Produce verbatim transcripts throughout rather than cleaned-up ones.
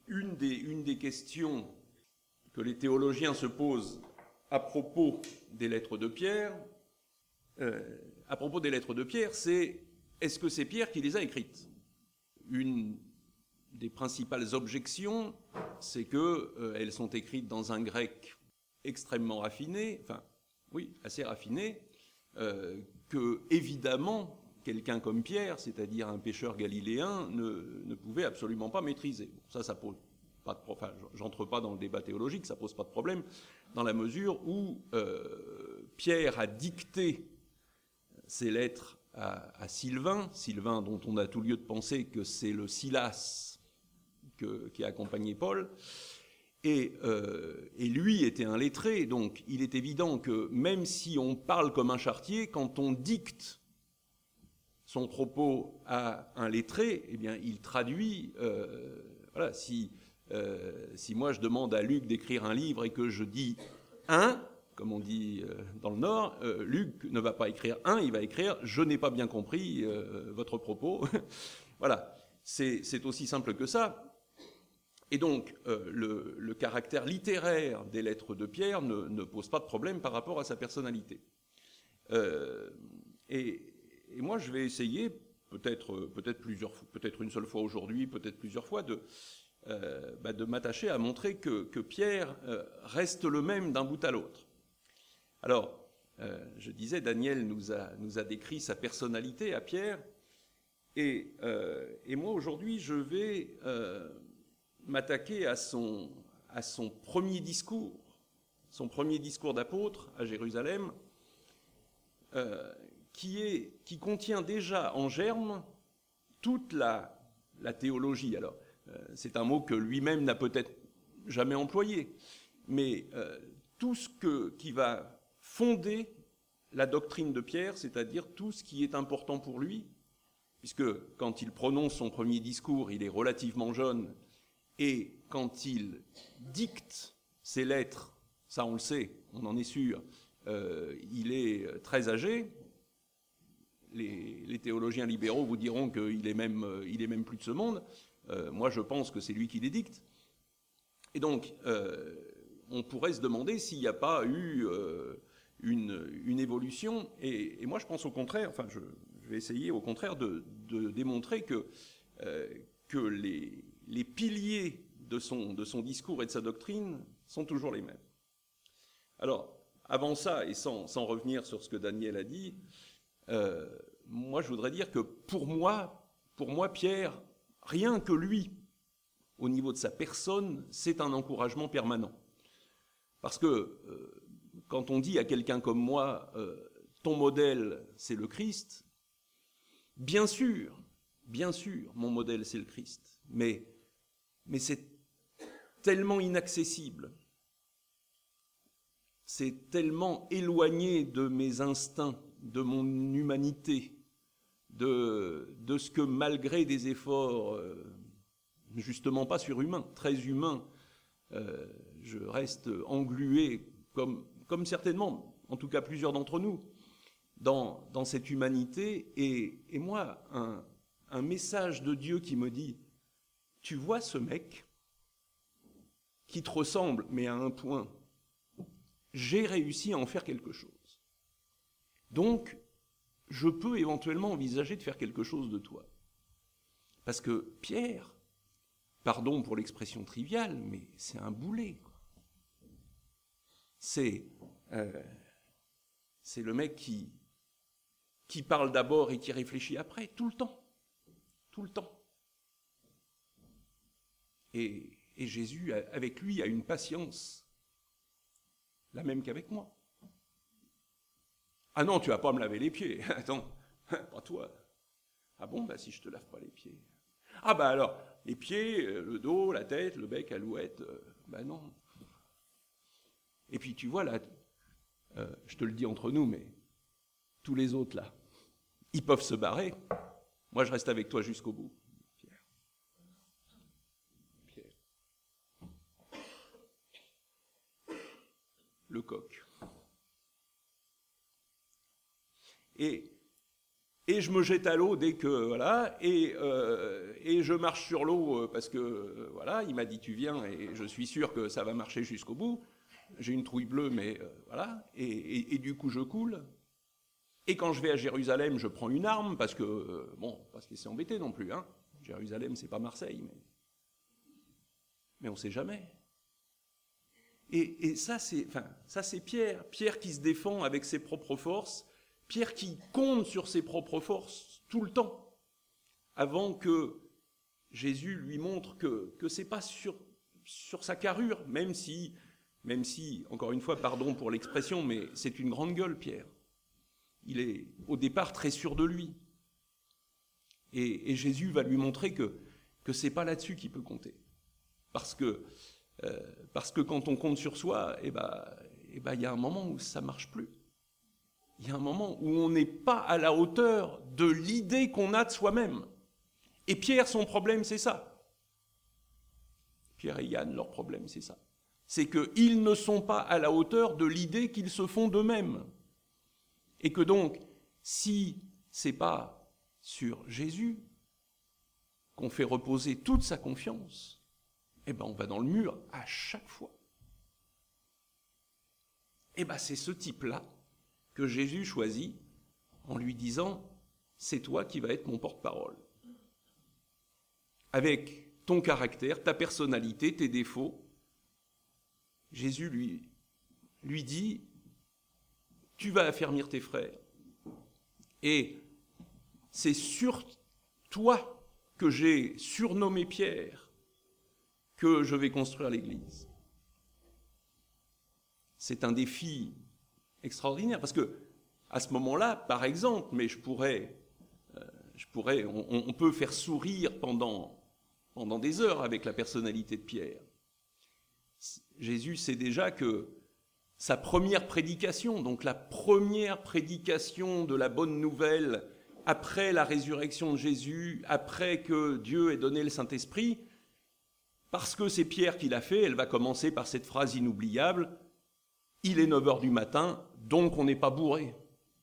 une des, une des questions que les théologiens se posent à propos des lettres de Pierre, euh, à propos des lettres de Pierre, c'est est-ce que c'est Pierre qui les a écrites? Une des principales objections, c'est qu'elles euh, sont écrites dans un grec extrêmement raffiné, enfin, oui, assez raffiné, euh, que, évidemment, quelqu'un comme Pierre, c'est-à-dire un pêcheur galiléen, ne, ne pouvait absolument pas maîtriser. Bon, ça, ça pose pas de problème. Enfin, j'entre pas dans le débat théologique, ça pose pas de problème, dans la mesure où euh, Pierre a dicté ses lettres à, à Sylvain, Sylvain dont on a tout lieu de penser que c'est le Silas que, qui a accompagné Paul, et, euh, et lui était un lettré, donc il est évident que même si on parle comme un charretier, quand on dicte son propos à un lettré, eh bien il traduit, euh, voilà, si, euh, si moi je demande à Luc d'écrire un livre et que je dis un, comme on dit euh, dans le Nord, euh, Luc ne va pas écrire un, il va écrire « je n'ai pas bien compris euh, votre propos ». Voilà, c'est, c'est aussi simple que ça. Et donc, euh, le, le caractère littéraire des lettres de Pierre ne, ne pose pas de problème par rapport à sa personnalité. Euh, et, et moi, je vais essayer, peut-être, peut-être plusieurs fois, peut-être une seule fois aujourd'hui, peut-être plusieurs fois, de, euh, bah, de m'attacher à montrer que, que Pierre euh, reste le même d'un bout à l'autre. Alors, euh, je disais, Daniel nous a, nous a décrit sa personnalité à Pierre, et, euh, et moi, aujourd'hui, je vais euh, m'attaquer à son, à son premier discours, son premier discours d'apôtre à Jérusalem, euh, qui, est, qui contient déjà en germe toute la, la théologie. Alors, euh, c'est un mot que lui-même n'a peut-être jamais employé, mais euh, tout ce que, qui va fonder la doctrine de Pierre, c'est-à-dire tout ce qui est important pour lui, puisque quand il prononce son premier discours, il est relativement jeune, et quand il dicte ses lettres, ça on le sait, on en est sûr, euh, il est très âgé. Les, les théologiens libéraux vous diront qu'il est même, il est même plus de ce monde. Euh, moi, je pense que c'est lui qui les dicte. Et donc, euh, on pourrait se demander s'il n'y a pas eu euh, une, une évolution. Et, et moi, je pense au contraire, enfin, je, je vais essayer au contraire de, de démontrer que, euh, que les, les piliers de son, de son discours et de sa doctrine sont toujours les mêmes. Alors, avant ça, et sans, sans revenir sur ce que Daniel a dit, euh, moi, je voudrais dire que pour moi, pour moi, Pierre, rien que lui, au niveau de sa personne, c'est un encouragement permanent. Parce que euh, quand on dit à quelqu'un comme moi, euh, ton modèle, c'est le Christ, bien sûr, bien sûr, mon modèle, c'est le Christ, mais, mais c'est tellement inaccessible, c'est tellement éloigné de mes instincts, de mon humanité, de, de ce que malgré des efforts euh, justement pas surhumains, très humains, euh, je reste englué, comme, comme certainement, en tout cas plusieurs d'entre nous, dans, dans cette humanité. Et, et moi, un, un message de Dieu qui me dit, tu vois ce mec qui te ressemble, mais à un point, j'ai réussi à en faire quelque chose. Donc, je peux éventuellement envisager de faire quelque chose de toi. Parce que Pierre, pardon pour l'expression triviale, mais c'est un boulet. C'est, euh, c'est le mec qui, qui parle d'abord et qui réfléchit après, tout le temps. Tout le temps. Et, et Jésus, avec lui, a une patience, la même qu'avec moi. Ah non, tu vas pas me laver les pieds. Attends, pas toi. Ah bon, bah si je te lave pas les pieds. Ah bah alors, les pieds, le dos, la tête, le bec, alouette, euh, bah non. Et puis tu vois là, euh, je te le dis entre nous, mais tous les autres là, ils peuvent se barrer. Moi je reste avec toi jusqu'au bout. Pierre. Pierre. Le coq. Et et je me jette à l'eau dès que, voilà, et, euh, et je marche sur l'eau parce que, euh, voilà, il m'a dit tu viens, et je suis sûr que ça va marcher jusqu'au bout. J'ai une trouille bleue, mais euh, voilà, et, et, et du coup je coule. Et quand je vais à Jérusalem, je prends une arme, parce que, euh, bon, parce que c'est embêté non plus, hein. Jérusalem, c'est pas Marseille, mais, mais on sait jamais. Et, et ça, c'est, enfin, ça, c'est Pierre. Pierre qui se défend avec ses propres forces, Pierre qui compte sur ses propres forces tout le temps, avant que Jésus lui montre que, que c'est pas sur, sur sa carrure, même si, même si, encore une fois, pardon pour l'expression, mais c'est une grande gueule, Pierre. Il est au départ très sûr de lui. Et, et Jésus va lui montrer que, que c'est pas là-dessus qu'il peut compter. Parce que, euh, parce que quand on compte sur soi, eh ben, eh ben, y a un moment où ça marche plus. Il y a un moment où on n'est pas à la hauteur de l'idée qu'on a de soi-même. Et Pierre, son problème, c'est ça. Pierre et Yann, leur problème, c'est ça. C'est qu'ils ne sont pas à la hauteur de l'idée qu'ils se font d'eux-mêmes. Et que donc, si ce n'est pas sur Jésus qu'on fait reposer toute sa confiance, eh ben on va dans le mur à chaque fois. Eh ben c'est ce type-là que Jésus choisit en lui disant « c'est toi qui vas être mon porte-parole ». Avec ton caractère, ta personnalité, tes défauts, Jésus lui, lui dit « tu vas affermir tes frères ». Et c'est sur toi que j'ai surnommé Pierre que je vais construire l'Église. C'est un défi extraordinaire, parce que à ce moment-là, par exemple, mais je pourrais, euh, je pourrais on, on peut faire sourire pendant, pendant des heures avec la personnalité de Pierre. Jésus sait déjà que sa première prédication, donc la première prédication de la bonne nouvelle après la résurrection de Jésus, après que Dieu ait donné le Saint-Esprit, parce que c'est Pierre qui l'a fait, elle va commencer par cette phrase inoubliable « Il est neuf heures du matin, donc on n'est pas bourré ».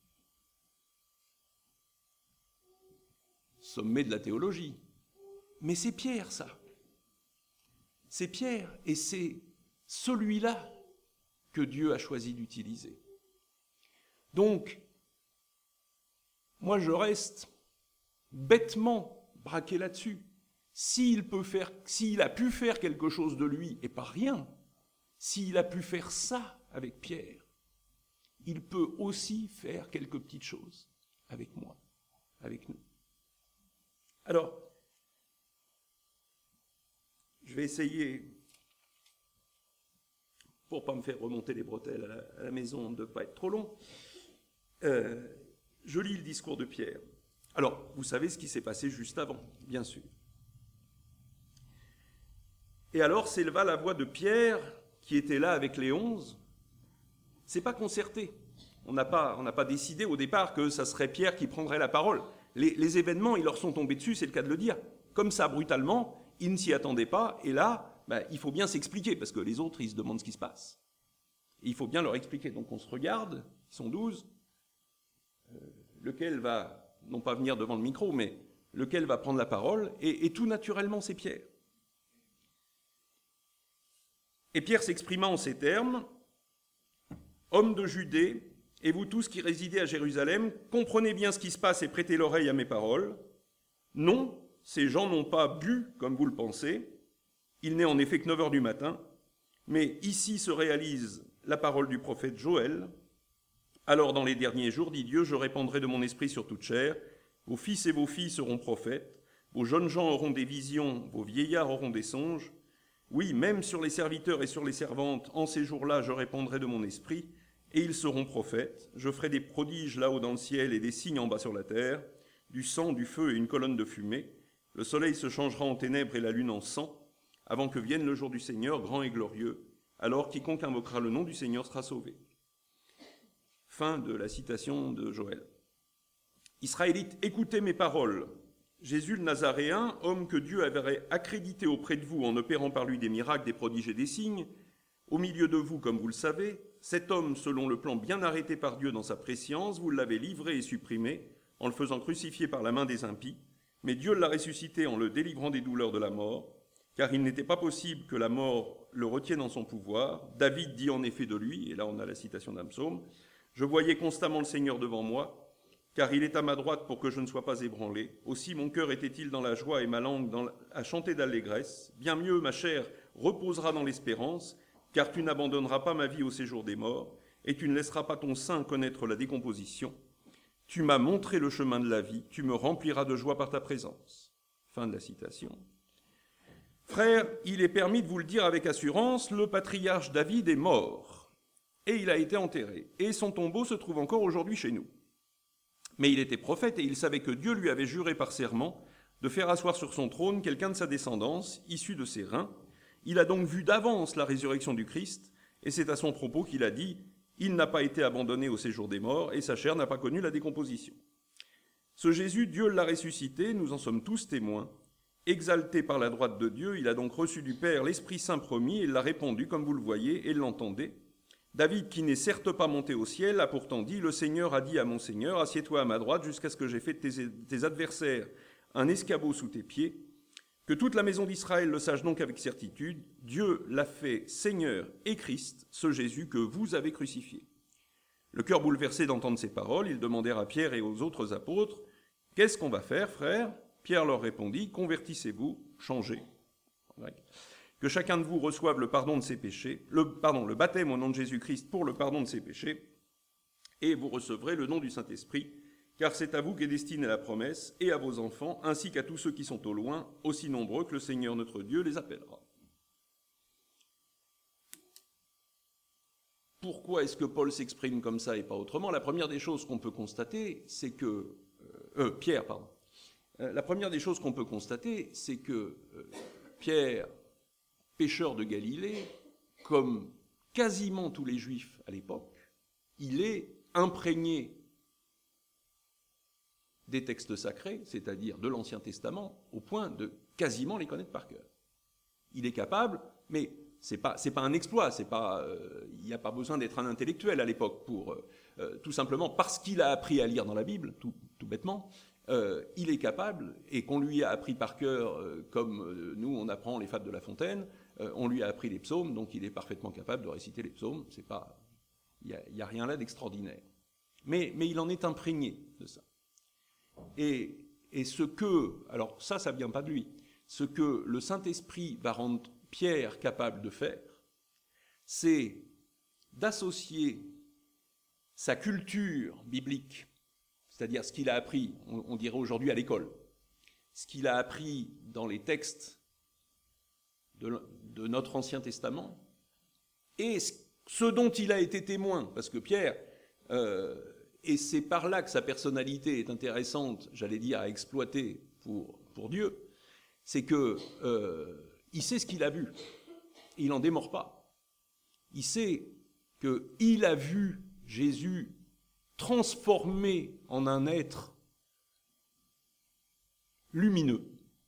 Sommet de la théologie. Mais c'est Pierre, ça. C'est Pierre, et c'est celui-là que Dieu a choisi d'utiliser. Donc, moi je reste bêtement braqué là-dessus. S'il peut faire, s'il a pu faire quelque chose de lui, et pas rien, s'il a pu faire ça avec Pierre, il peut aussi faire quelques petites choses avec moi, avec nous. Alors, je vais essayer, pour ne pas me faire remonter les bretelles à la, à la maison, de ne pas être trop long, euh, je lis le discours de Pierre. Alors, vous savez ce qui s'est passé juste avant, bien sûr. Et alors s'éleva la voix de Pierre, qui était là avec les onze. C'est pas concerté. On n'a pas, on n'a pas décidé au départ que ça serait Pierre qui prendrait la parole. Les, les événements, ils leur sont tombés dessus, c'est le cas de le dire. Comme ça, brutalement, ils ne s'y attendaient pas, et là, ben, il faut bien s'expliquer, parce que les autres, ils se demandent ce qui se passe. Et il faut bien leur expliquer. Donc on se regarde, ils sont douze, euh, lequel va, non pas venir devant le micro, mais lequel va prendre la parole, et, et tout naturellement, c'est Pierre. Et Pierre s'exprima en ces termes, « Hommes de Judée, et vous tous qui résidez à Jérusalem, comprenez bien ce qui se passe et prêtez l'oreille à mes paroles. Non, ces gens n'ont pas bu comme vous le pensez. Il n'est en effet que neuf heures du matin. Mais ici se réalise la parole du prophète Joël. Alors dans les derniers jours, dit Dieu, je répandrai de mon esprit sur toute chair. Vos fils et vos filles seront prophètes. Vos jeunes gens auront des visions, vos vieillards auront des songes. Oui, même sur les serviteurs et sur les servantes, en ces jours-là, je répandrai de mon esprit. Et ils seront prophètes, je ferai des prodiges là-haut dans le ciel et des signes en bas sur la terre, du sang, du feu et une colonne de fumée. Le soleil se changera en ténèbres et la lune en sang, avant que vienne le jour du Seigneur, grand et glorieux. Alors quiconque invoquera le nom du Seigneur sera sauvé. » Fin de la citation de Joël. Israélites, écoutez mes paroles. Jésus le Nazaréen, homme que Dieu avait accrédité auprès de vous en opérant par lui des miracles, des prodiges et des signes, au milieu de vous, comme vous le savez, cet homme, selon le plan bien arrêté par Dieu dans sa prescience, vous l'avez livré et supprimé, en le faisant crucifier par la main des impies, mais Dieu l'a ressuscité en le délivrant des douleurs de la mort, car il n'était pas possible que la mort le retienne en son pouvoir. David dit en effet de lui, et là on a la citation d'un psaume, « Je voyais constamment le Seigneur devant moi, car il est à ma droite pour que je ne sois pas ébranlé. Aussi mon cœur était-il dans la joie et ma langue dans la... à chanter d'allégresse. Bien mieux, ma chair reposera dans l'espérance, car tu n'abandonneras pas ma vie au séjour des morts, et tu ne laisseras pas ton sein connaître la décomposition. Tu m'as montré le chemin de la vie, tu me rempliras de joie par ta présence. » Fin de la citation. Frères, il est permis de vous le dire avec assurance, le patriarche David est mort, et il a été enterré, et son tombeau se trouve encore aujourd'hui chez nous. Mais il était prophète, et il savait que Dieu lui avait juré par serment de faire asseoir sur son trône quelqu'un de sa descendance, issu de ses reins. Il a donc vu d'avance la résurrection du Christ, et c'est à son propos qu'il a dit « Il n'a pas été abandonné au séjour des morts, et sa chair n'a pas connu la décomposition. » Ce Jésus, Dieu l'a ressuscité, nous en sommes tous témoins. Exalté par la droite de Dieu, il a donc reçu du Père l'Esprit Saint promis, et il l'a répandu, comme vous le voyez, et l'entendez. David, qui n'est certes pas monté au ciel, a pourtant dit « Le Seigneur a dit à mon Seigneur, assieds-toi à ma droite jusqu'à ce que j'ai fait de tes, tes adversaires un escabeau sous tes pieds. » Que toute la maison d'Israël le sache donc avec certitude, Dieu l'a fait Seigneur et Christ, ce Jésus que vous avez crucifié. Le cœur bouleversé d'entendre ces paroles, ils demandèrent à Pierre et aux autres apôtres « Qu'est-ce qu'on va faire, frères ?» Pierre leur répondit « Convertissez-vous, changez. » Que chacun de vous reçoive le pardon de ses péchés, le, pardon, le baptême au nom de Jésus-Christ pour le pardon de ses péchés, et vous recevrez le nom du Saint-Esprit, car c'est à vous qu'est destinée la promesse, et à vos enfants, ainsi qu'à tous ceux qui sont au loin, aussi nombreux que le Seigneur notre Dieu les appellera. Pourquoi est-ce que Paul s'exprime comme ça et pas autrement? La première des choses qu'on peut constater, c'est que... Euh, euh, Pierre, pardon. Euh, la première des choses qu'on peut constater, c'est que euh, Pierre, pêcheur de Galilée, comme quasiment tous les Juifs à l'époque, il est imprégné des textes sacrés, c'est-à-dire de l'Ancien Testament, au point de quasiment les connaître par cœur. Il est capable, mais c'est pas, c'est pas un exploit, c'est pas, euh, il n'y a pas besoin d'être un intellectuel à l'époque pour, euh, tout simplement parce qu'il a appris à lire dans la Bible, tout, tout bêtement, euh, il est capable, et qu'on lui a appris par cœur, euh, comme euh, nous on apprend les fables de La Fontaine, euh, on lui a appris les psaumes, donc il est parfaitement capable de réciter les psaumes, c'est pas, il n'y a, a rien là d'extraordinaire. Mais, mais il en est imprégné de ça. Et, et ce que, alors ça, ça ne vient pas de lui, ce que le Saint-Esprit va rendre Pierre capable de faire, c'est d'associer sa culture biblique, c'est-à-dire ce qu'il a appris, on, on dirait aujourd'hui à l'école, ce qu'il a appris dans les textes de, de notre Ancien Testament, et ce dont il a été témoin, parce que Pierre... Euh, Et c'est par là que sa personnalité est intéressante, j'allais dire, à exploiter pour, pour Dieu, c'est qu'il euh, sait ce qu'il a vu, il n'en démord pas. Il sait qu'il a vu Jésus transformé en un être lumineux.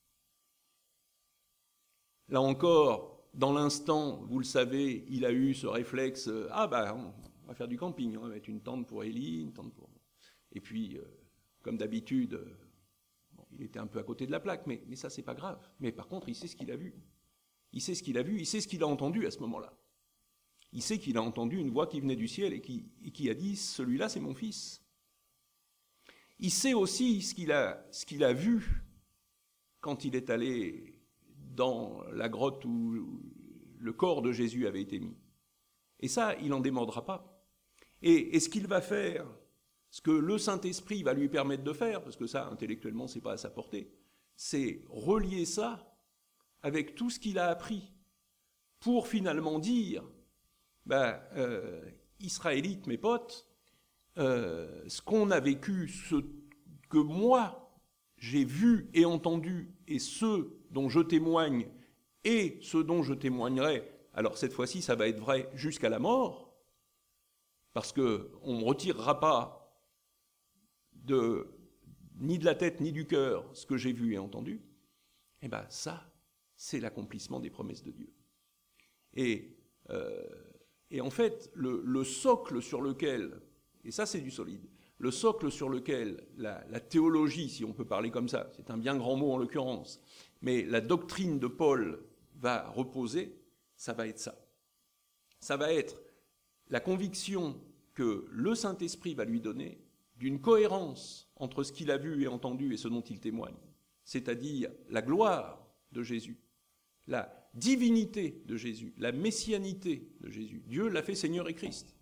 Là encore, dans l'instant, vous le savez, il a eu ce réflexe, « Ah ben... On, On va faire du camping, on va mettre une tente pour Élie, une tente pour... » Et puis, euh, comme d'habitude, euh, bon, il était un peu à côté de la plaque, mais, mais ça, c'est pas grave. Mais par contre, il sait ce qu'il a vu. Il sait ce qu'il a vu, il sait ce qu'il a entendu à ce moment-là. Il sait qu'il a entendu une voix qui venait du ciel et qui, et qui a dit « Celui-là, c'est mon fils ». Il sait aussi ce qu'il a, ce qu'il a vu quand il est allé dans la grotte où le corps de Jésus avait été mis. Et ça, il n'en démordra pas. Et, et ce qu'il va faire, ce que le Saint-Esprit va lui permettre de faire, parce que ça, intellectuellement, c'est pas à sa portée, c'est relier ça avec tout ce qu'il a appris pour finalement dire, ben, euh, Israélites, mes potes, euh, ce qu'on a vécu, ce que moi, j'ai vu et entendu, et ce dont je témoigne, et ce dont je témoignerai, alors cette fois-ci, ça va être vrai jusqu'à la mort, parce qu'on ne retirera pas de, ni de la tête ni du cœur ce que j'ai vu et entendu, et bien ça, c'est l'accomplissement des promesses de Dieu. Et, euh, et en fait, le, le socle sur lequel, et ça c'est du solide, le socle sur lequel la, la théologie, si on peut parler comme ça, c'est un bien grand mot en l'occurrence, mais la doctrine de Paul va reposer, ça va être ça. Ça va être la conviction que le Saint-Esprit va lui donner d'une cohérence entre ce qu'il a vu et entendu et ce dont il témoigne, c'est-à-dire la gloire de Jésus, la divinité de Jésus, la messianité de Jésus. Dieu l'a fait Seigneur et Christ.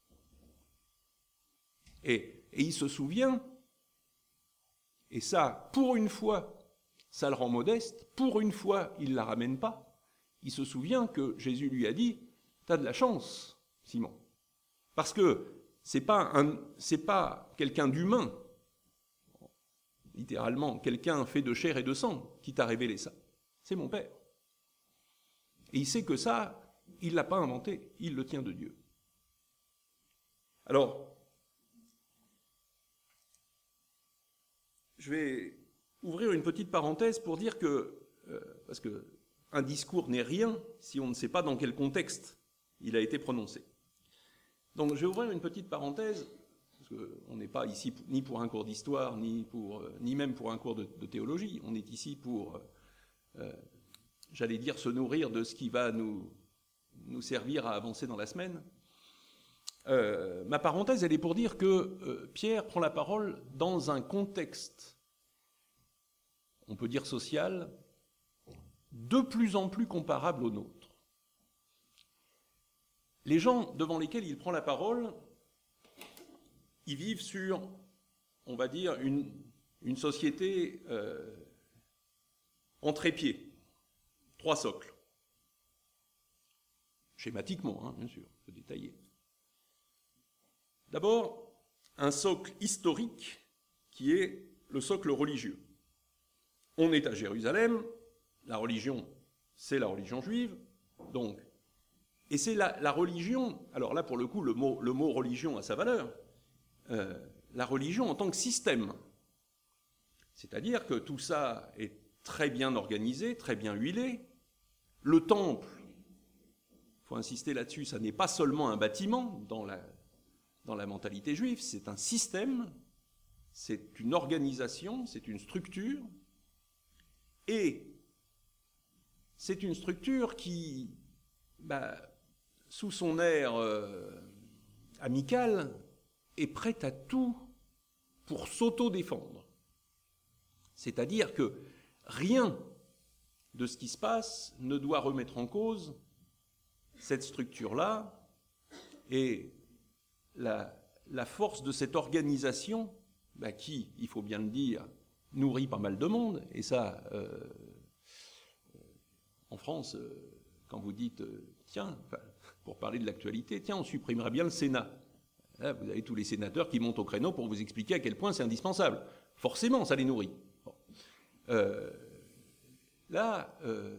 Et, et il se souvient, et ça, pour une fois, ça le rend modeste, pour une fois, il ne la ramène pas. Il se souvient que Jésus lui a dit « T'as de la chance, Simon. » Parce que c'est pas un, c'est pas quelqu'un d'humain, littéralement, quelqu'un fait de chair et de sang qui t'a révélé ça. C'est mon Père. Et il sait que ça, il ne l'a pas inventé, il le tient de Dieu. Alors, je vais ouvrir une petite parenthèse pour dire que, euh, parce qu'un discours n'est rien si on ne sait pas dans quel contexte il a été prononcé. Donc je vais ouvrir une petite parenthèse, parce qu'on n'est pas ici ni pour un cours d'histoire, ni, pour, euh, ni même pour un cours de, de théologie, on est ici pour, euh, j'allais dire, se nourrir de ce qui va nous, nous servir à avancer dans la semaine. Euh, ma parenthèse, elle est pour dire que euh, Pierre prend la parole dans un contexte, on peut dire social, de plus en plus comparable au nôtre. Les gens devant lesquels il prend la parole, ils vivent sur, on va dire, une, une société euh, en trépied, trois socles. Schématiquement, hein, bien sûr, c'est détaillé. D'abord, un socle historique qui est le socle religieux. On est à Jérusalem, la religion, c'est la religion juive, donc, et c'est la, la religion, alors là pour le coup le mot, le mot religion a sa valeur, euh, la religion en tant que système. C'est-à-dire que tout ça est très bien organisé, très bien huilé. Le temple, il faut insister là-dessus, ça n'est pas seulement un bâtiment dans la, dans la mentalité juive, c'est un système, c'est une organisation, c'est une structure, et c'est une structure qui, bah, sous son air euh, amical, est prête à tout pour s'auto-défendre. C'est-à-dire que rien de ce qui se passe ne doit remettre en cause cette structure-là et la, la force de cette organisation bah, qui, il faut bien le dire, nourrit pas mal de monde. Et ça, euh, en France, euh, quand vous dites, euh, tiens, pour parler de l'actualité, tiens, on supprimerait bien le Sénat. Là, vous avez tous les sénateurs qui montent au créneau pour vous expliquer à quel point c'est indispensable. Forcément, ça les nourrit. Bon. Euh, là, euh,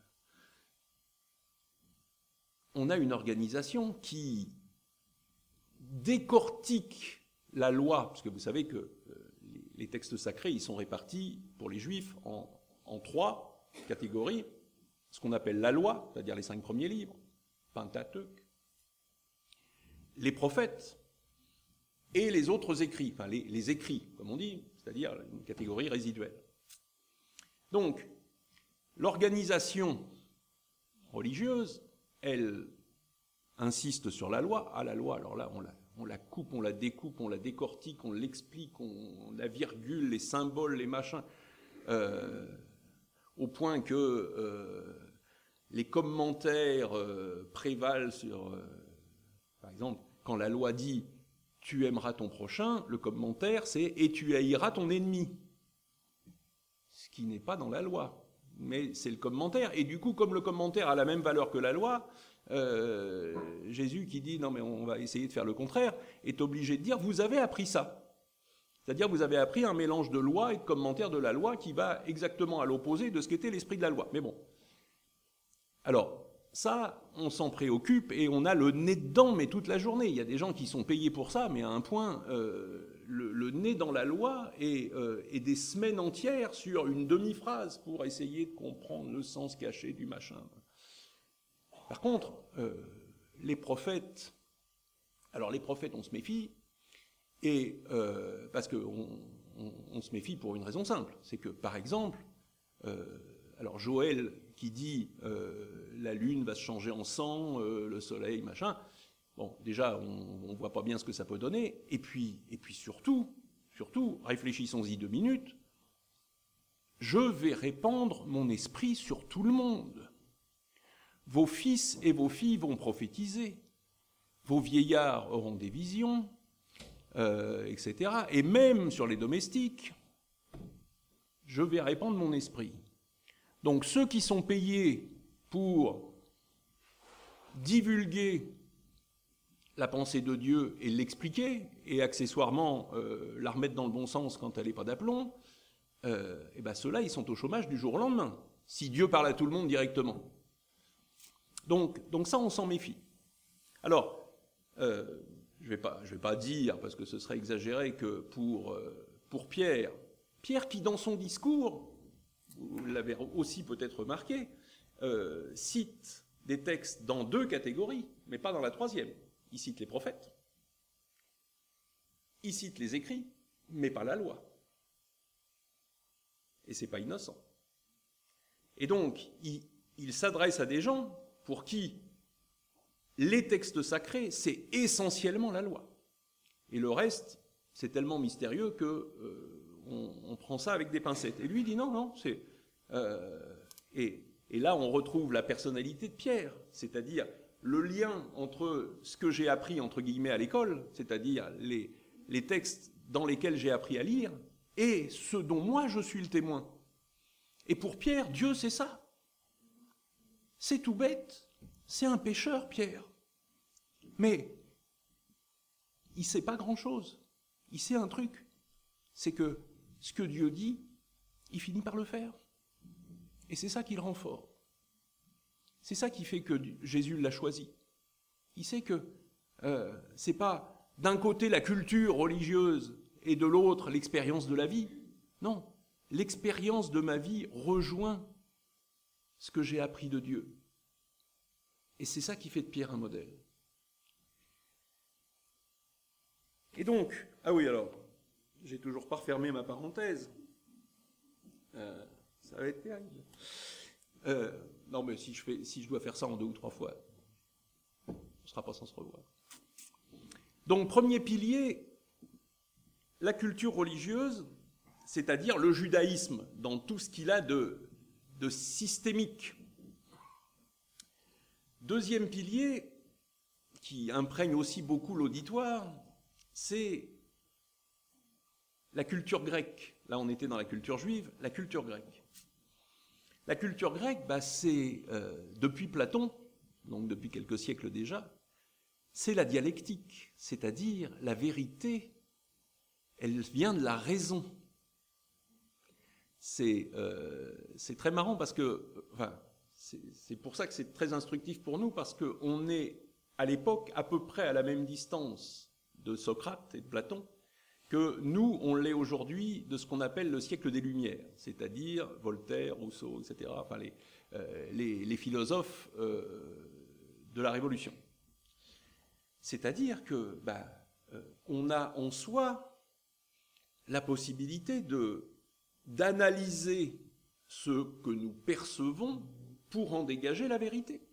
on a une organisation qui décortique la loi, parce que vous savez que euh, les textes sacrés, ils sont répartis pour les Juifs en, en trois catégories. Ce qu'on appelle la loi, c'est-à-dire les cinq premiers livres, Pentateuque, les prophètes et les autres écrits, enfin les, les écrits, comme on dit, c'est-à-dire une catégorie résiduelle. Donc, l'organisation religieuse, elle insiste sur la loi. Ah, la loi, alors là, on la, on la coupe, on la découpe, on la décortique, on l'explique, on, on la virgule, les symboles, les machins, euh, au point que euh, les commentaires euh, prévalent sur... Euh, par exemple, quand la loi dit « tu aimeras ton prochain », le commentaire c'est « et tu haïras ton ennemi ». Ce qui n'est pas dans la loi, mais c'est le commentaire. Et du coup, comme le commentaire a la même valeur que la loi, euh, Jésus qui dit « non mais on va essayer de faire le contraire » est obligé de dire « vous avez appris ça ». C'est-à-dire vous avez appris un mélange de loi et de commentaire de la loi qui va exactement à l'opposé de ce qu'était l'esprit de la loi. Mais bon. Alors, ça, on s'en préoccupe et on a le nez dedans, mais toute la journée. Il y a des gens qui sont payés pour ça, mais à un point, euh, le, le nez dans la loi et, euh, et des semaines entières sur une demi-phrase pour essayer de comprendre le sens caché du machin. Par contre, euh, les prophètes, alors les prophètes, on se méfie, Et euh, parce qu'on on, on se méfie pour une raison simple, c'est que, par exemple, euh, alors Joël qui dit euh, la lune va se changer en sang, euh, le soleil, machin, bon, déjà, on ne voit pas bien ce que ça peut donner, et puis, et puis surtout, surtout, réfléchissons-y deux minutes, je vais répandre mon esprit sur tout le monde. Vos fils et vos filles vont prophétiser, vos vieillards auront des visions, euh, et cetera. Et même sur les domestiques, je vais répandre mon esprit. Donc ceux qui sont payés pour divulguer la pensée de Dieu et l'expliquer, et accessoirement euh, la remettre dans le bon sens quand elle n'est pas d'aplomb, euh, et ben ceux-là, ils sont au chômage du jour au lendemain, si Dieu parle à tout le monde directement. Donc, donc ça, on s'en méfie. Alors, euh, je ne vais pas, je vais pas dire, parce que ce serait exagéré, que pour, euh, pour Pierre, Pierre qui dans son discours, vous l'avez aussi peut-être remarqué, euh, cite des textes dans deux catégories, mais pas dans la troisième. Il cite les prophètes, il cite les écrits, mais pas la loi. Et c'est pas innocent. Et donc, il, il s'adresse à des gens pour qui les textes sacrés, c'est essentiellement la loi. Et le reste, c'est tellement mystérieux que euh, on, on prend ça avec des pincettes. Et lui il dit non, non, c'est... Euh, et, et là, on retrouve la personnalité de Pierre, c'est-à-dire le lien entre ce que j'ai appris, entre guillemets, à l'école, c'est-à-dire les, les textes dans lesquels j'ai appris à lire, et ce dont moi je suis le témoin. Et pour Pierre, Dieu, c'est ça. C'est tout bête. C'est un pécheur, Pierre. Mais il ne sait pas grand-chose. Il sait un truc. C'est que ce que Dieu dit, il finit par le faire. Et c'est ça qui le rend fort. C'est ça qui fait que Jésus l'a choisi. Il sait que euh, ce n'est pas d'un côté la culture religieuse et de l'autre l'expérience de la vie. Non, l'expérience de ma vie rejoint ce que j'ai appris de Dieu. Et c'est ça qui fait de Pierre un modèle. Et donc, ah oui alors, j'ai toujours pas refermé ma parenthèse. Euh, ça va être terrible. Euh, non mais si je, fais, si je dois faire ça en deux ou trois fois, on ne sera pas sans se revoir. Donc premier pilier, la culture religieuse, c'est-à-dire le judaïsme, dans tout ce qu'il a de, de systémique. Deuxième pilier, qui imprègne aussi beaucoup l'auditoire, c'est la culture grecque. Là, on était dans la culture juive, la culture grecque. La culture grecque, bah, c'est, euh, depuis Platon, donc depuis quelques siècles déjà, c'est la dialectique, c'est-à-dire la vérité, elle vient de la raison. C'est, euh, c'est très marrant parce que, enfin, c'est, c'est pour ça que c'est très instructif pour nous, parce qu'on est à l'époque à peu près à la même distance de Socrate et de Platon que nous, on l'est aujourd'hui de ce qu'on appelle le siècle des Lumières, c'est-à-dire Voltaire, Rousseau, et cetera, enfin les, euh, les, les philosophes euh, de la Révolution. C'est-à-dire que bah, euh, on a en soi la possibilité de, d'analyser ce que nous percevons pour en dégager la vérité.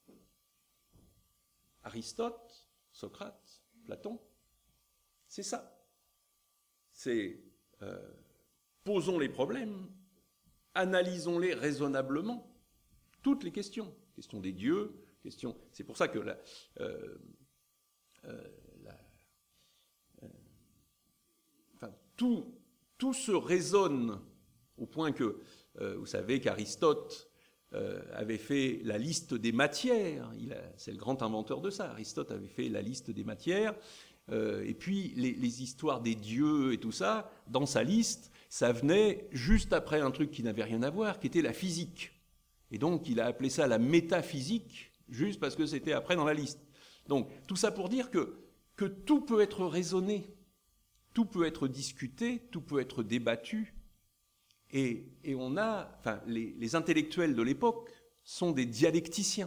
Aristote, Socrate, Platon, c'est ça. C'est euh, posons les problèmes, analysons-les raisonnablement, toutes les questions, question des dieux, question. C'est pour ça que la, euh, euh, la, euh, enfin, tout, tout se raisonne au point que euh, vous savez qu'Aristote euh, avait fait la liste des matières. Il a, c'est le grand inventeur de ça. Aristote avait fait la liste des matières. Euh, et puis les, les histoires des dieux et tout ça, dans sa liste, ça venait juste après un truc qui n'avait rien à voir, qui était la physique. Et donc il a appelé ça la métaphysique, juste parce que c'était après dans la liste. Donc tout ça pour dire que, que tout peut être raisonné, tout peut être discuté, tout peut être débattu. Et, et on a, enfin, les, les intellectuels de l'époque sont des dialecticiens,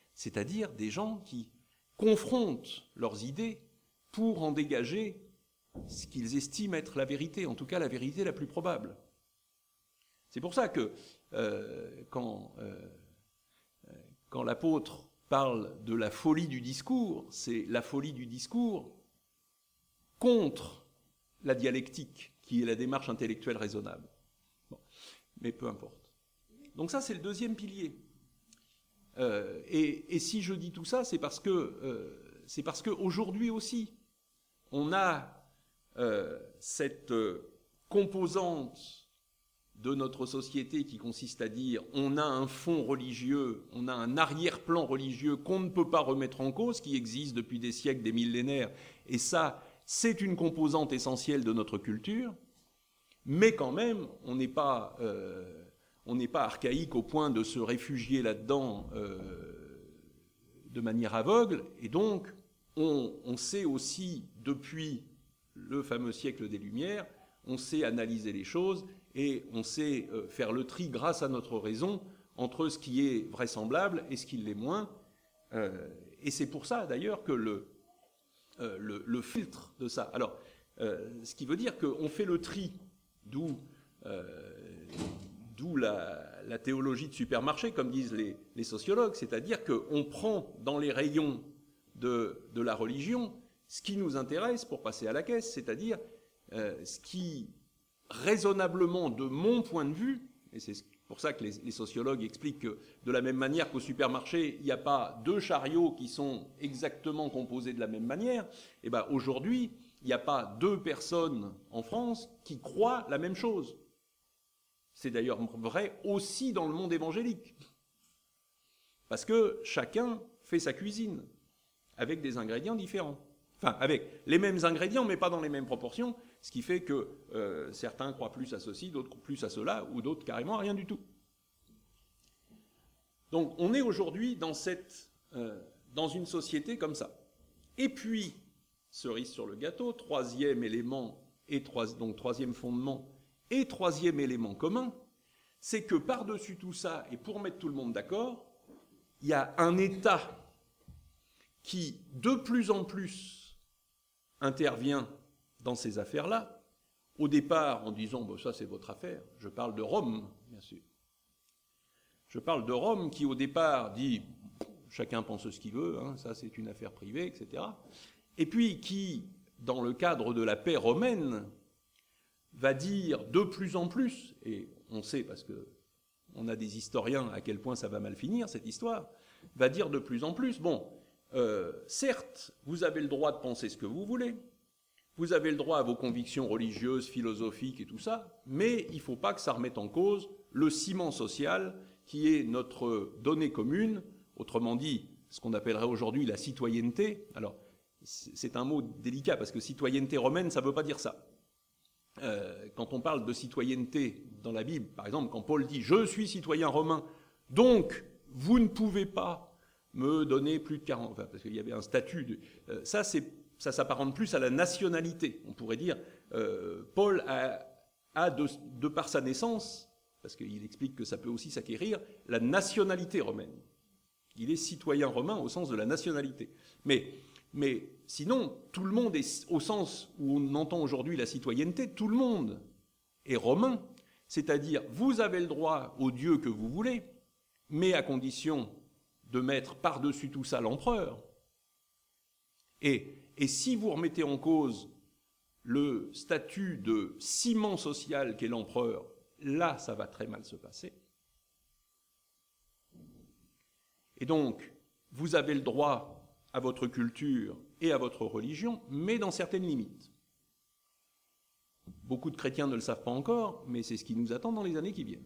c'est-à-dire des gens qui confrontent leurs idées pour en dégager ce qu'ils estiment être la vérité, en tout cas la vérité la plus probable. C'est pour ça que euh, quand, euh, quand l'apôtre parle de la folie du discours, c'est la folie du discours contre la dialectique, qui est la démarche intellectuelle raisonnable. Bon. Mais peu importe. Donc ça, c'est le deuxième pilier. Euh, et, et si je dis tout ça, c'est parce que euh, c'est parce qu'aujourd'hui aussi, on a euh, cette euh, composante de notre société qui consiste à dire on a un fond religieux, on a un arrière-plan religieux qu'on ne peut pas remettre en cause, qui existe depuis des siècles, des millénaires, et ça, c'est une composante essentielle de notre culture, mais quand même, on n'est pas, euh, on n'est pas archaïque au point de se réfugier là-dedans euh, de manière aveugle, et donc on, on sait aussi, depuis le fameux siècle des Lumières, on sait analyser les choses, et on sait euh, faire le tri grâce à notre raison entre ce qui est vraisemblable et ce qui l'est moins. Euh, et c'est pour ça d'ailleurs que le, euh, le, le filtre de ça. Alors, euh, ce qui veut dire qu'on fait le tri, d'où euh, d'où la, la théologie de supermarché, comme disent les, les sociologues, c'est-à-dire qu'on prend dans les rayons de, de la religion ce qui nous intéresse pour passer à la caisse, c'est-à-dire euh, ce qui raisonnablement, de mon point de vue, et c'est pour ça que les, les sociologues expliquent que de la même manière qu'au supermarché, il n'y a pas deux chariots qui sont exactement composés de la même manière, et bien aujourd'hui, il n'y a pas deux personnes en France qui croient la même chose. C'est d'ailleurs vrai aussi dans le monde évangélique. Parce que chacun fait sa cuisine, avec des ingrédients différents. Enfin, avec les mêmes ingrédients, mais pas dans les mêmes proportions, ce qui fait que euh, certains croient plus à ceci, d'autres plus à cela, ou d'autres carrément à rien du tout. Donc, on est aujourd'hui dans, cette, euh, dans une société comme ça. Et puis, cerise sur le gâteau, troisième élément, et trois, donc troisième fondement, et troisième élément commun, c'est que par-dessus tout ça, et pour mettre tout le monde d'accord, il y a un État qui, de plus en plus, intervient dans ces affaires-là, au départ en disant bon, « ça c'est votre affaire », je parle de Rome, bien sûr. Je parle de Rome qui, au départ, dit « chacun pense ce qu'il veut, hein, ça c'est une affaire privée, et cetera » Et puis qui, dans le cadre de la paix romaine, va dire de plus en plus, et on sait parce qu'on a des historiens à quel point ça va mal finir, cette histoire, va dire de plus en plus, bon, Euh, certes, vous avez le droit de penser ce que vous voulez, vous avez le droit à vos convictions religieuses, philosophiques et tout ça, mais il ne faut pas que ça remette en cause le ciment social qui est notre donnée commune, autrement dit, ce qu'on appellerait aujourd'hui la citoyenneté. Alors, c'est un mot délicat parce que citoyenneté romaine, ça ne veut pas dire ça. Euh, quand on parle de citoyenneté dans la Bible, par exemple, quand Paul dit « je suis citoyen romain, donc vous ne pouvez pas me donner plus de quarante, enfin, parce qu'il y avait un statut, de, euh, ça, ça s'apparente plus à la nationalité. On pourrait dire, euh, Paul a, a de, de par sa naissance, parce qu'il explique que ça peut aussi s'acquérir, la nationalité romaine. Il est citoyen romain au sens de la nationalité. Mais, mais sinon, tout le monde est, au sens où on entend aujourd'hui la citoyenneté, tout le monde est romain, c'est-à-dire, vous avez le droit au Dieu que vous voulez, mais à condition de mettre par-dessus tout ça l'empereur. Et, et si vous remettez en cause le statut de ciment social qu'est l'empereur, là, ça va très mal se passer. Et donc, vous avez le droit à votre culture et à votre religion, mais dans certaines limites. Beaucoup de chrétiens ne le savent pas encore, mais c'est ce qui nous attend dans les années qui viennent.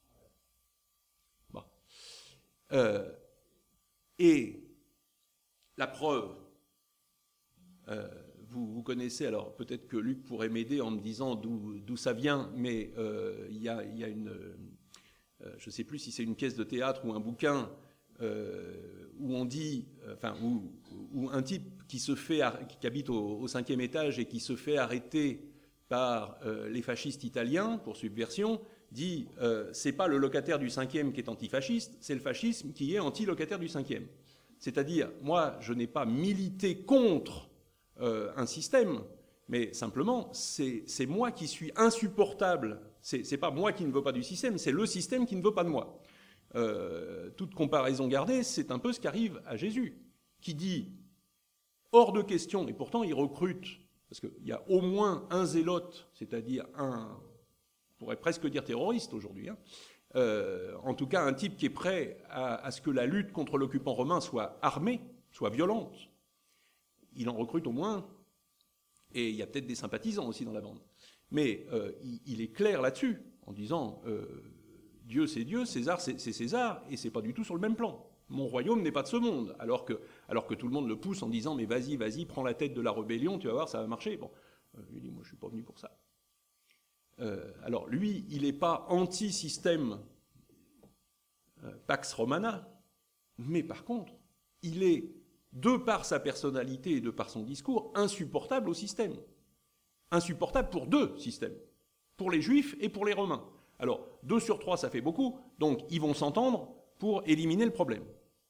Bon. Euh, Et la preuve, euh, vous, vous connaissez, alors peut-être que Luc pourrait m'aider en me disant d'où ça vient, mais euh, il y a, y a une, euh, je ne sais plus si c'est une pièce de théâtre ou un bouquin euh, où on dit, enfin, où, où un type qui se fait, qui habite au, au cinquième étage et qui se fait arrêter par euh, les fascistes italiens pour subversion, dit euh, c'est pas le locataire du cinquième qui est antifasciste, c'est le fascisme qui est anti-locataire du cinquième. C'est-à-dire, moi, je n'ai pas milité contre euh, un système, Mais simplement, c'est, c'est moi qui suis insupportable. C'est, c'est pas moi qui ne veux pas du système, c'est le système qui ne veut pas de moi. Euh, toute comparaison gardée, c'est un peu ce qui arrive à Jésus, qui dit hors de question, et pourtant il recrute, parce qu'il y a au moins un zélote, c'est-à-dire un, on pourrait presque dire terroriste aujourd'hui, hein, euh, en tout cas un type qui est prêt à, à ce que la lutte contre l'occupant romain soit armée, soit violente. Il en recrute au moins, et il y a peut-être des sympathisants aussi dans la bande. Mais euh, il, il est clair là-dessus, en disant euh, Dieu c'est Dieu, César c'est, c'est César, et c'est pas du tout sur le même plan. Mon royaume n'est pas de ce monde, alors que, alors que tout le monde le pousse en disant mais vas-y, vas-y, prends la tête de la rébellion, tu vas voir, ça va marcher. Bon, euh, lui dit moi je suis pas venu pour ça. Euh, alors lui, il n'est pas anti-système euh, Pax Romana, mais par contre, il est, de par sa personnalité et de par son discours, insupportable au système. Insupportable pour deux systèmes, pour les Juifs et pour les Romains. Alors, deux sur trois, ça fait beaucoup, donc ils vont s'entendre pour éliminer le problème.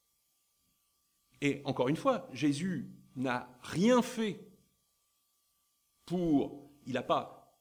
Et encore une fois, Jésus n'a rien fait pour... Il n'a pas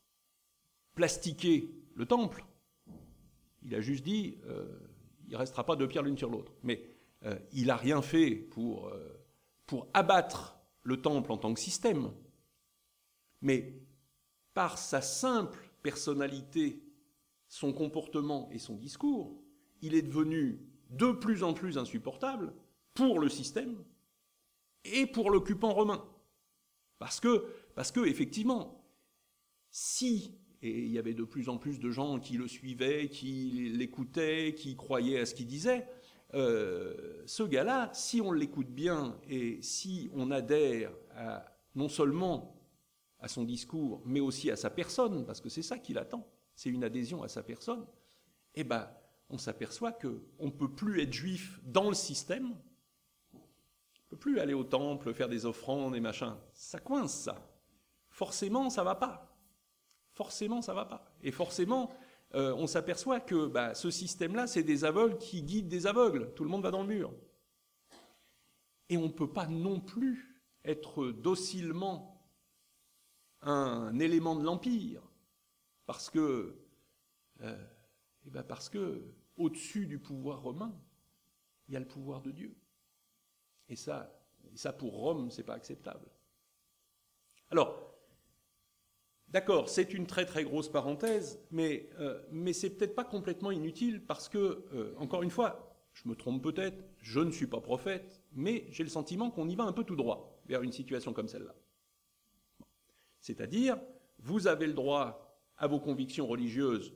plastiqué le temple, il a juste dit, euh, il ne restera pas deux pierres l'une sur l'autre. Mais euh, il n'a rien fait pour, euh, pour abattre le temple en tant que système. Mais par sa simple personnalité, son comportement et son discours, il est devenu de plus en plus insupportable pour le système et pour l'occupant romain. Parce que, parce que effectivement, si, et il y avait de plus en plus de gens qui le suivaient, qui l'écoutaient, qui croyaient à ce qu'il disait, euh, ce gars-là, si on l'écoute bien et si on adhère à, non seulement à son discours, mais aussi à sa personne, parce que c'est ça qu'il attend, c'est une adhésion à sa personne, eh ben, on s'aperçoit qu'on ne peut plus être juif dans le système, on ne peut plus aller au temple, faire des offrandes et machin. Ça coince, ça. Forcément, ça ne va pas. Forcément, ça ne va pas. Et forcément, euh, on s'aperçoit que bah, ce système-là, c'est des aveugles qui guident des aveugles. Tout le monde va dans le mur. Et on ne peut pas non plus être docilement un élément de l'Empire, parce que, euh, eh ben parce que au-dessus du pouvoir romain, il y a le pouvoir de Dieu. Et ça, et ça pour Rome, c'est pas acceptable. Alors, d'accord, c'est une très très grosse parenthèse, mais, euh, mais c'est peut-être pas complètement inutile parce que, euh, encore une fois, je me trompe peut-être, je ne suis pas prophète, mais j'ai le sentiment qu'on y va un peu tout droit vers une situation comme celle-là. C'est-à-dire, vous avez le droit à vos convictions religieuses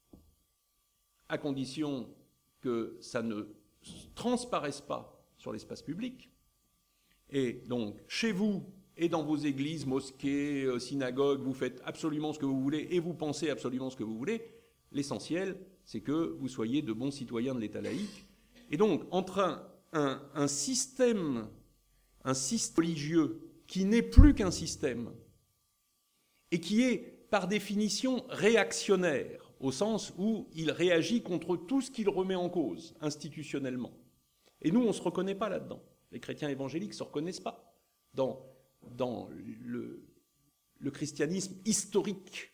à condition que ça ne transparaisse pas sur l'espace public. Et donc, chez vous et dans vos églises, mosquées, synagogues, vous faites absolument ce que vous voulez et vous pensez absolument ce que vous voulez. L'essentiel, c'est que vous soyez de bons citoyens de l'État laïque. Et donc, entre un, un, un système, un système religieux qui n'est plus qu'un système, et qui est, par définition, réactionnaire, au sens où il réagit contre tout ce qu'il remet en cause, institutionnellement. Et nous, on ne se reconnaît pas là-dedans. Les chrétiens évangéliques ne se reconnaissent pas dans, dans le, le christianisme historique.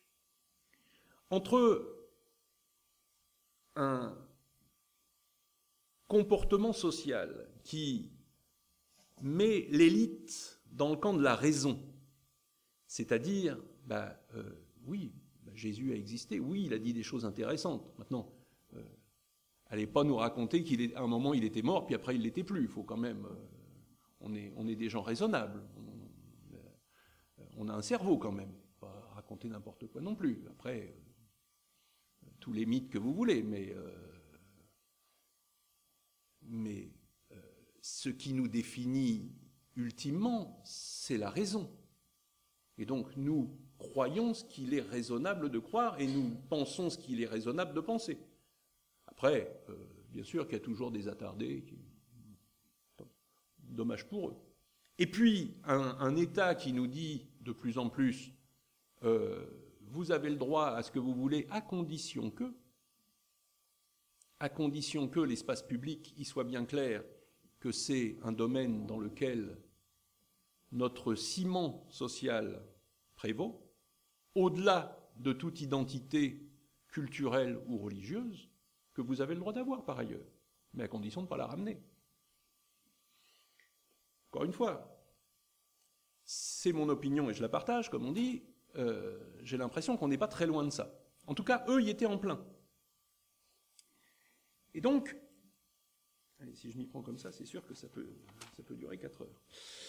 Entre un comportement social qui met l'élite dans le camp de la raison, c'est-à-dire, bah, euh, oui, bah, Jésus a existé, oui, il a dit des choses intéressantes. Maintenant, euh, allez pas nous raconter qu'à un moment il était mort, puis après il l'était plus. Il faut quand même, euh, on est, on est des gens raisonnables. On, euh, on a un cerveau quand même. Pas raconter n'importe quoi non plus. Après, euh, tous les mythes que vous voulez, mais, euh, mais euh, ce qui nous définit ultimement, c'est la raison. Et donc, nous croyons ce qu'il est raisonnable de croire et nous pensons ce qu'il est raisonnable de penser. Après, euh, bien sûr qu'il y a toujours des attardés, qui... dommage pour eux. Et puis, un, un État qui nous dit de plus en plus, euh, vous avez le droit à ce que vous voulez, à condition que, à condition que l'espace public y soit bien clair, que c'est un domaine dans lequel notre ciment social prévaut, au-delà de toute identité culturelle ou religieuse, que vous avez le droit d'avoir par ailleurs, mais à condition de ne pas la ramener. Encore une fois, c'est mon opinion et je la partage, comme on dit, euh, j'ai l'impression qu'on n'est pas très loin de ça. En tout cas, eux y étaient en plein. Et donc, allez, si je m'y prends comme ça, c'est sûr que ça peut, ça peut durer quatre heures.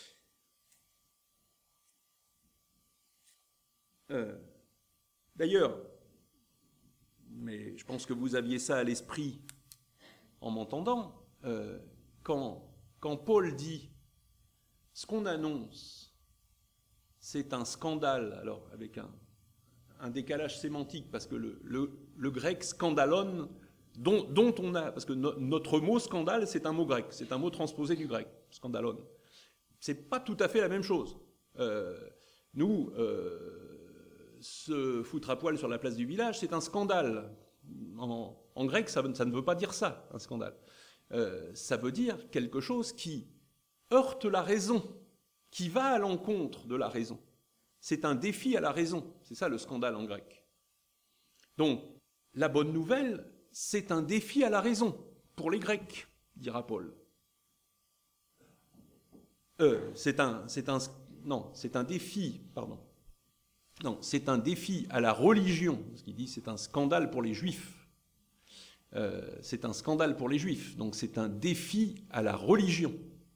Euh, D'ailleurs, mais je pense que vous aviez ça à l'esprit en m'entendant, euh, quand, quand Paul dit « ce qu'on annonce, c'est un scandale », alors avec un, un décalage sémantique, parce que le, le, le grec « scandalon », dont, dont on a, parce que no, notre mot « scandale », c'est un mot grec, c'est un mot transposé du grec, « scandalon ». C'est pas tout à fait la même chose. Euh, nous, euh, se foutre à poil sur la place du village, c'est un scandale. En, en grec, ça, ça ne veut pas dire ça, un scandale. Euh, ça veut dire quelque chose qui heurte la raison, qui va à l'encontre de la raison. C'est un défi à la raison. C'est ça le scandale en grec. Donc, la bonne nouvelle, c'est un défi à la raison, pour les Grecs, dira Paul. Euh, c'est un, c'est un, non, c'est un défi, pardon. Non, c'est un défi à la religion. Ce qu'il dit, c'est un scandale pour les Juifs. Euh, c'est un scandale pour les Juifs. Donc, c'est un défi à la religion.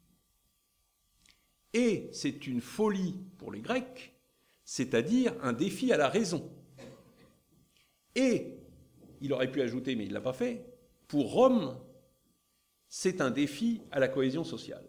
Et c'est une folie pour les Grecs, c'est-à-dire un défi à la raison. Et, il aurait pu ajouter, mais il ne l'a pas fait, pour Rome, c'est un défi à la cohésion sociale.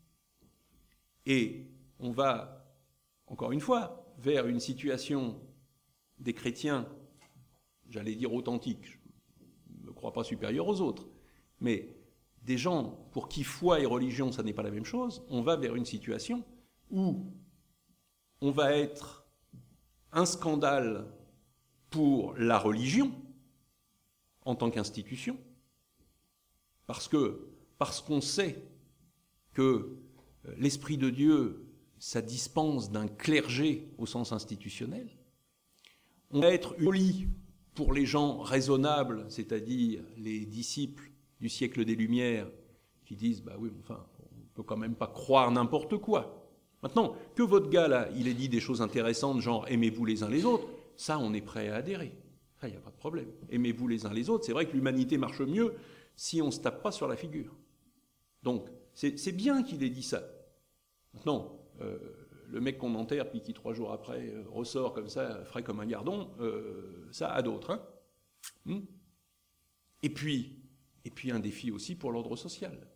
Et on va, encore une fois, vers une situation des chrétiens, j'allais dire authentiques, je ne me crois pas supérieur aux autres, mais des gens pour qui foi et religion, ça n'est pas la même chose, on va vers une situation où on va être un scandale pour la religion en tant qu'institution, parce que, parce qu'on sait que l'Esprit de Dieu, ça dispense d'un clergé au sens institutionnel. On va être poli pour les gens raisonnables, c'est-à-dire les disciples du siècle des Lumières, qui disent, bah oui, enfin, on ne peut quand même pas croire n'importe quoi. Maintenant, que votre gars, là, il ait dit des choses intéressantes, genre, aimez-vous les uns les autres, ça, on est prêt à adhérer. Ça, il n'y a pas de problème. Aimez-vous les uns les autres, c'est vrai que l'humanité marche mieux si on ne se tape pas sur la figure. Donc, c'est, c'est bien qu'il ait dit ça. Maintenant, euh, le mec qu'on enterre, puis qui trois jours après euh, ressort comme ça, frais comme un gardon, euh, ça à d'autres. Hein hmm et, puis, et puis un défi aussi pour l'ordre social.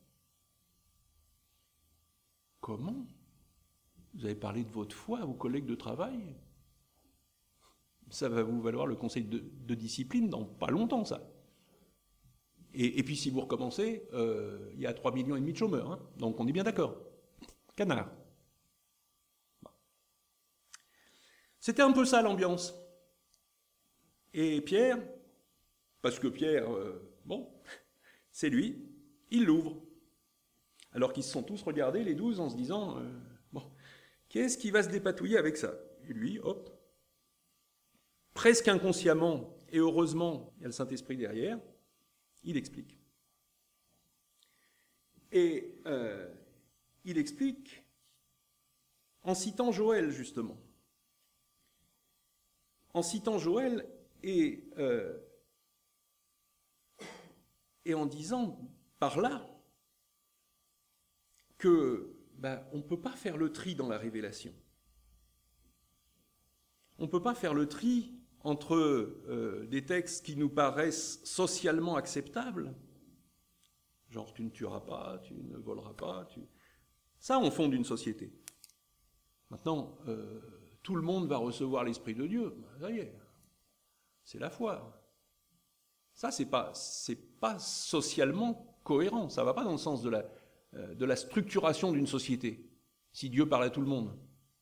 Comment vous avez parlé de votre foi à vos collègues de travail? Ça va vous valoir le conseil de, de discipline dans pas longtemps, ça. Et, et puis si vous recommencez, euh, il y a trois millions et demi de chômeurs, hein, donc on est bien d'accord. Canard. Bon. C'était un peu ça l'ambiance. Et Pierre, parce que Pierre, euh, bon, c'est lui, il l'ouvre. Alors qu'ils se sont tous regardés, les douze, en se disant, euh, bon, qu'est-ce qui va se dépatouiller avec ça? Et lui, hop, presque inconsciemment, et heureusement, il y a le Saint-Esprit derrière, il explique. Et euh, il explique en citant Joël, justement. En citant Joël et, euh, et en disant par là que ben, on ne peut pas faire le tri dans la révélation. On ne peut pas faire le tri entre euh, des textes qui nous paraissent socialement acceptables, genre tu ne tueras pas, tu ne voleras pas, tu... ça on fonde une société. Maintenant, euh, tout le monde va recevoir l'Esprit de Dieu, ça y est, c'est la foi. Ça, c'est pas, c'est pas socialement cohérent, ça ne va pas dans le sens de la, euh, de la structuration d'une société, si Dieu parle à tout le monde.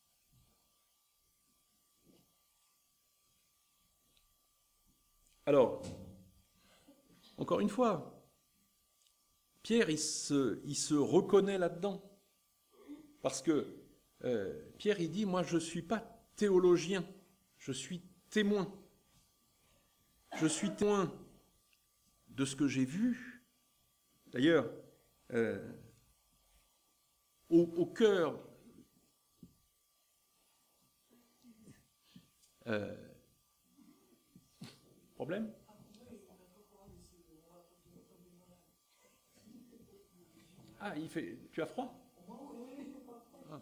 Alors, encore une fois, Pierre, il se, il se reconnaît là-dedans. Parce que euh, Pierre, il dit, moi, je ne suis pas théologien, je suis témoin. Je suis témoin de ce que j'ai vu. D'ailleurs, euh, au, au cœur... Euh, problème ? Ah, il fait... Tu as froid ? Ah.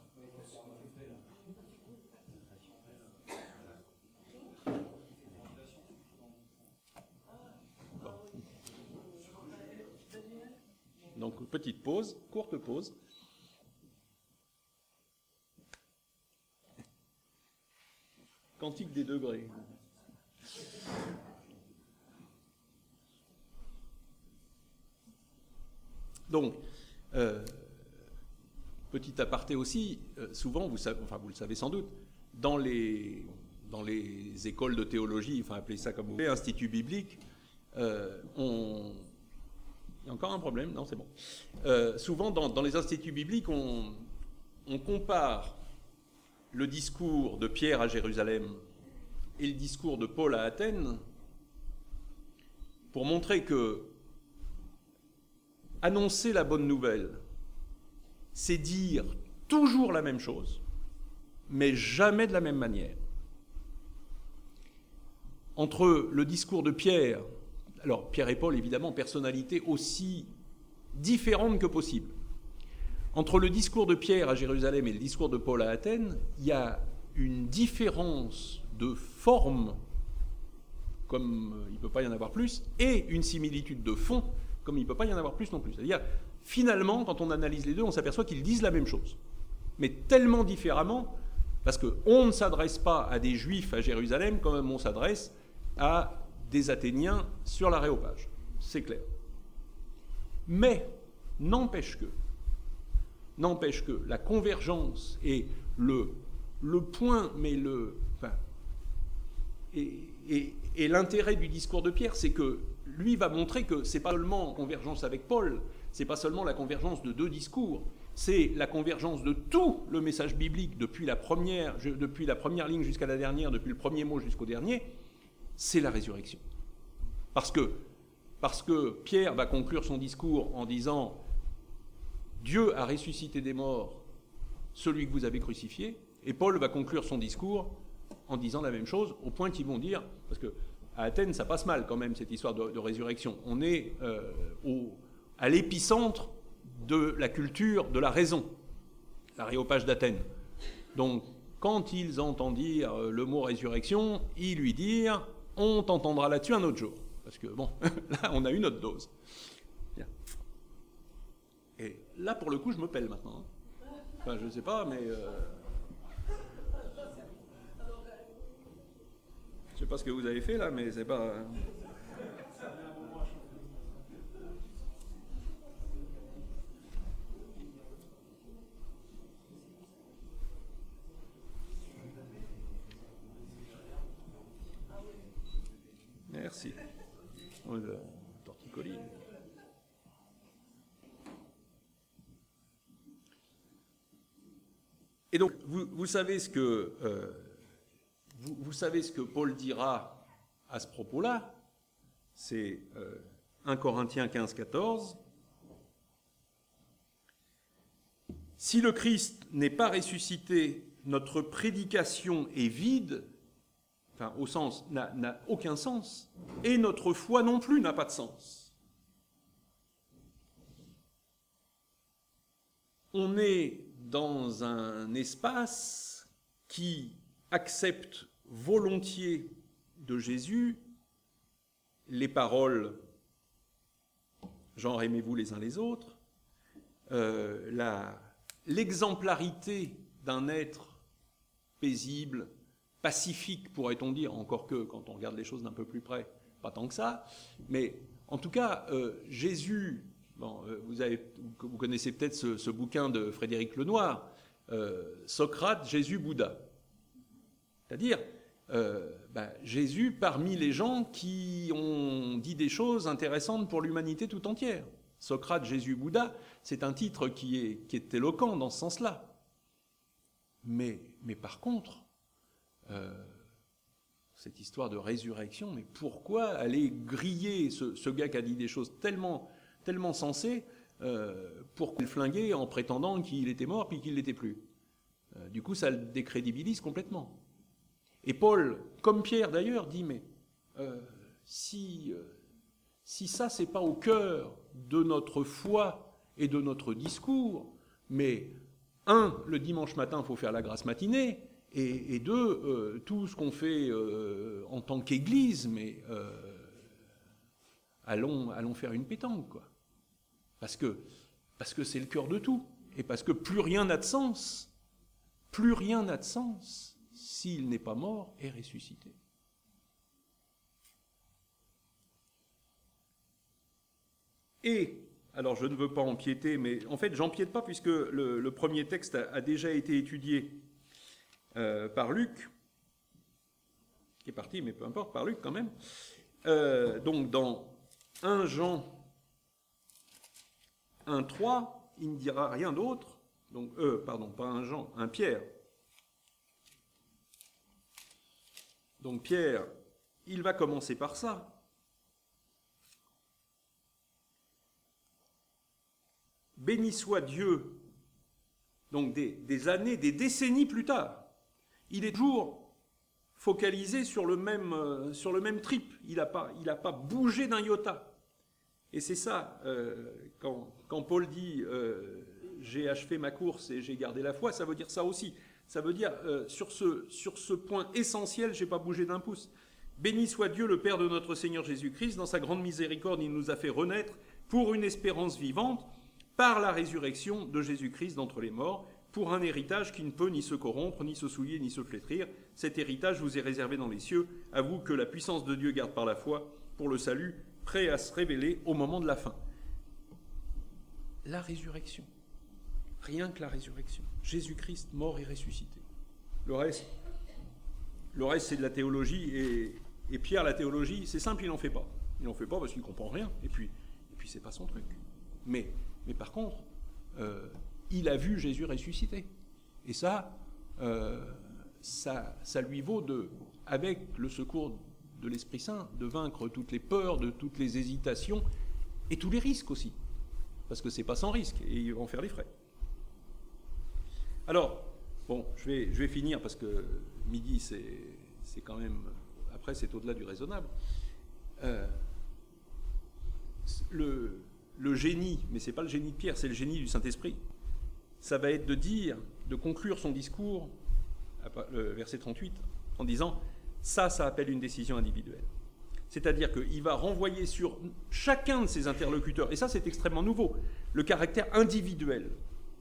Donc, petite pause, courte pause. Quantique des degrés. Donc, euh, petit aparté aussi, euh, souvent, vous savez, enfin vous le savez sans doute, dans les, dans les écoles de théologie, enfin appelez ça comme vous voulez, instituts bibliques, euh, on... Il y a encore un problème ? Non, c'est bon. Euh, souvent, dans, dans les instituts bibliques, on, on compare le discours de Pierre à Jérusalem et le discours de Paul à Athènes pour montrer que annoncer la bonne nouvelle, c'est dire toujours la même chose, mais jamais de la même manière. Entre le discours de Pierre, alors Pierre et Paul, évidemment, personnalités aussi différentes que possible. Entre le discours de Pierre à Jérusalem et le discours de Paul à Athènes, il y a une différence de forme, comme il ne peut pas y en avoir plus, et une similitude de fond, comme il ne peut pas y en avoir plus non plus. C'est-à-dire, finalement, quand on analyse les deux, on s'aperçoit qu'ils disent la même chose, mais tellement différemment, parce qu'on ne s'adresse pas à des Juifs à Jérusalem comme on s'adresse à des Athéniens sur l'Aréopage. C'est clair. Mais, n'empêche que, n'empêche que la convergence et le, le point, mais le... Enfin, et, et, et l'intérêt du discours de Pierre, c'est que lui va montrer que ce n'est pas seulement convergence avec Paul, ce n'est pas seulement la convergence de deux discours, c'est la convergence de tout le message biblique depuis la première, depuis la première ligne jusqu'à la dernière, depuis le premier mot jusqu'au dernier, c'est la résurrection. Parce que, parce que Pierre va conclure son discours en disant « Dieu a ressuscité des morts celui que vous avez crucifié », et Paul va conclure son discours en disant la même chose, au point qu'ils vont dire, parce que à Athènes, ça passe mal quand même, cette histoire de, de résurrection. On est euh, au, à l'épicentre de la culture de la raison, l'Aréopage d'Athènes. Donc, quand ils entendent dire le mot résurrection, ils lui disent « on t'entendra là-dessus un autre jour ». Parce que, bon, là, on a une autre dose. Bien. Et là, pour le coup, je me pèle maintenant. Enfin, je ne sais pas, mais... Euh... Je ne sais pas ce que vous avez fait, là, mais c'est pas... Merci. Le torticolis. Et donc, vous, vous savez ce que euh, vous, vous savez ce que Paul dira à ce propos-là. C'est euh, un Corinthiens quinze, quatorze. Si le Christ n'est pas ressuscité, notre prédication est vide. Enfin, au sens, n'a, n'a aucun sens, et notre foi non plus n'a pas de sens. On est dans un espace qui accepte volontiers de Jésus les paroles « genre aimez-vous les uns les autres euh, », la, l'exemplarité d'un être paisible, pacifique, pourrait-on dire, encore que, quand on regarde les choses d'un peu plus près, pas tant que ça, mais en tout cas, euh, Jésus, bon, euh, vous, avez, vous connaissez peut-être ce, ce bouquin de Frédéric Lenoir, euh, Socrate, Jésus, Bouddha. C'est-à-dire, euh, bah, Jésus parmi les gens qui ont dit des choses intéressantes pour l'humanité tout entière. Socrate, Jésus, Bouddha, c'est un titre qui est, qui est éloquent dans ce sens-là. Mais, mais par contre, euh, cette histoire de résurrection, mais pourquoi aller griller ce, ce gars qui a dit des choses tellement, tellement sensées euh, pour le flinguer en prétendant qu'il était mort puis qu'il ne l'était plus. Euh, du coup, ça le décrédibilise complètement. Et Paul, comme Pierre d'ailleurs, dit, mais euh, si, euh, si ça, c'est pas au cœur de notre foi et de notre discours, mais un, le dimanche matin, il faut faire la grasse matinée, et, et deux, euh, tout ce qu'on fait euh, en tant qu'Église, mais euh, allons, allons faire une pétanque, quoi. Parce que, parce que c'est le cœur de tout, et parce que plus rien n'a de sens, plus rien n'a de sens s'il n'est pas mort et ressuscité. Et, alors je ne veux pas empiéter, mais en fait j'empiète pas puisque le, le premier texte a, a déjà été étudié euh, par Luc, qui est parti, mais peu importe, par Luc quand même. Euh, donc dans un Jean un trois, il ne dira rien d'autre, donc, euh, pardon, pas un Jean, un Pierre. Donc Pierre, il va commencer par ça. Béni soit Dieu, donc des, des années, des décennies plus tard, il est toujours focalisé sur le même, euh, sur le même trip, il n'a pas, il n'a pas bougé d'un iota. Et c'est ça, euh, quand, quand Paul dit euh, « j'ai achevé ma course et j'ai gardé la foi », ça veut dire ça aussi. Ça veut dire, euh, sur, ce, sur ce point essentiel, je n'ai pas bougé d'un pouce. Béni soit Dieu, le Père de notre Seigneur Jésus-Christ, dans sa grande miséricorde, il nous a fait renaître pour une espérance vivante, par la résurrection de Jésus-Christ d'entre les morts, pour un héritage qui ne peut ni se corrompre, ni se souiller, ni se flétrir. Cet héritage vous est réservé dans les cieux, à vous que la puissance de Dieu garde par la foi, pour le salut, prêt à se révéler au moment de la fin. La résurrection. Rien que la résurrection. Jésus-Christ mort et ressuscité. Le reste, le reste c'est de la théologie, et, et Pierre, la théologie, c'est simple, il n'en fait pas. Il n'en fait pas parce qu'il ne comprend rien, et puis, et puis c'est pas son truc. Mais, mais par contre, euh, il a vu Jésus ressuscité. Et ça, euh, ça, ça lui vaut, de, avec le secours de l'Esprit Saint, de vaincre toutes les peurs, de toutes les hésitations, et tous les risques aussi. Parce que c'est pas sans risque, et ils vont faire les frais. Alors, bon, je vais, je vais finir, parce que midi, c'est, c'est quand même... Après, c'est au-delà du raisonnable. Euh, le... Le génie, mais ce n'est pas le génie de Pierre, c'est le génie du Saint-Esprit. Ça va être de dire, de conclure son discours, le verset trente-huit, en disant « ça, ça appelle une décision individuelle ». C'est-à-dire qu'il va renvoyer sur chacun de ses interlocuteurs, et ça c'est extrêmement nouveau, le caractère individuel.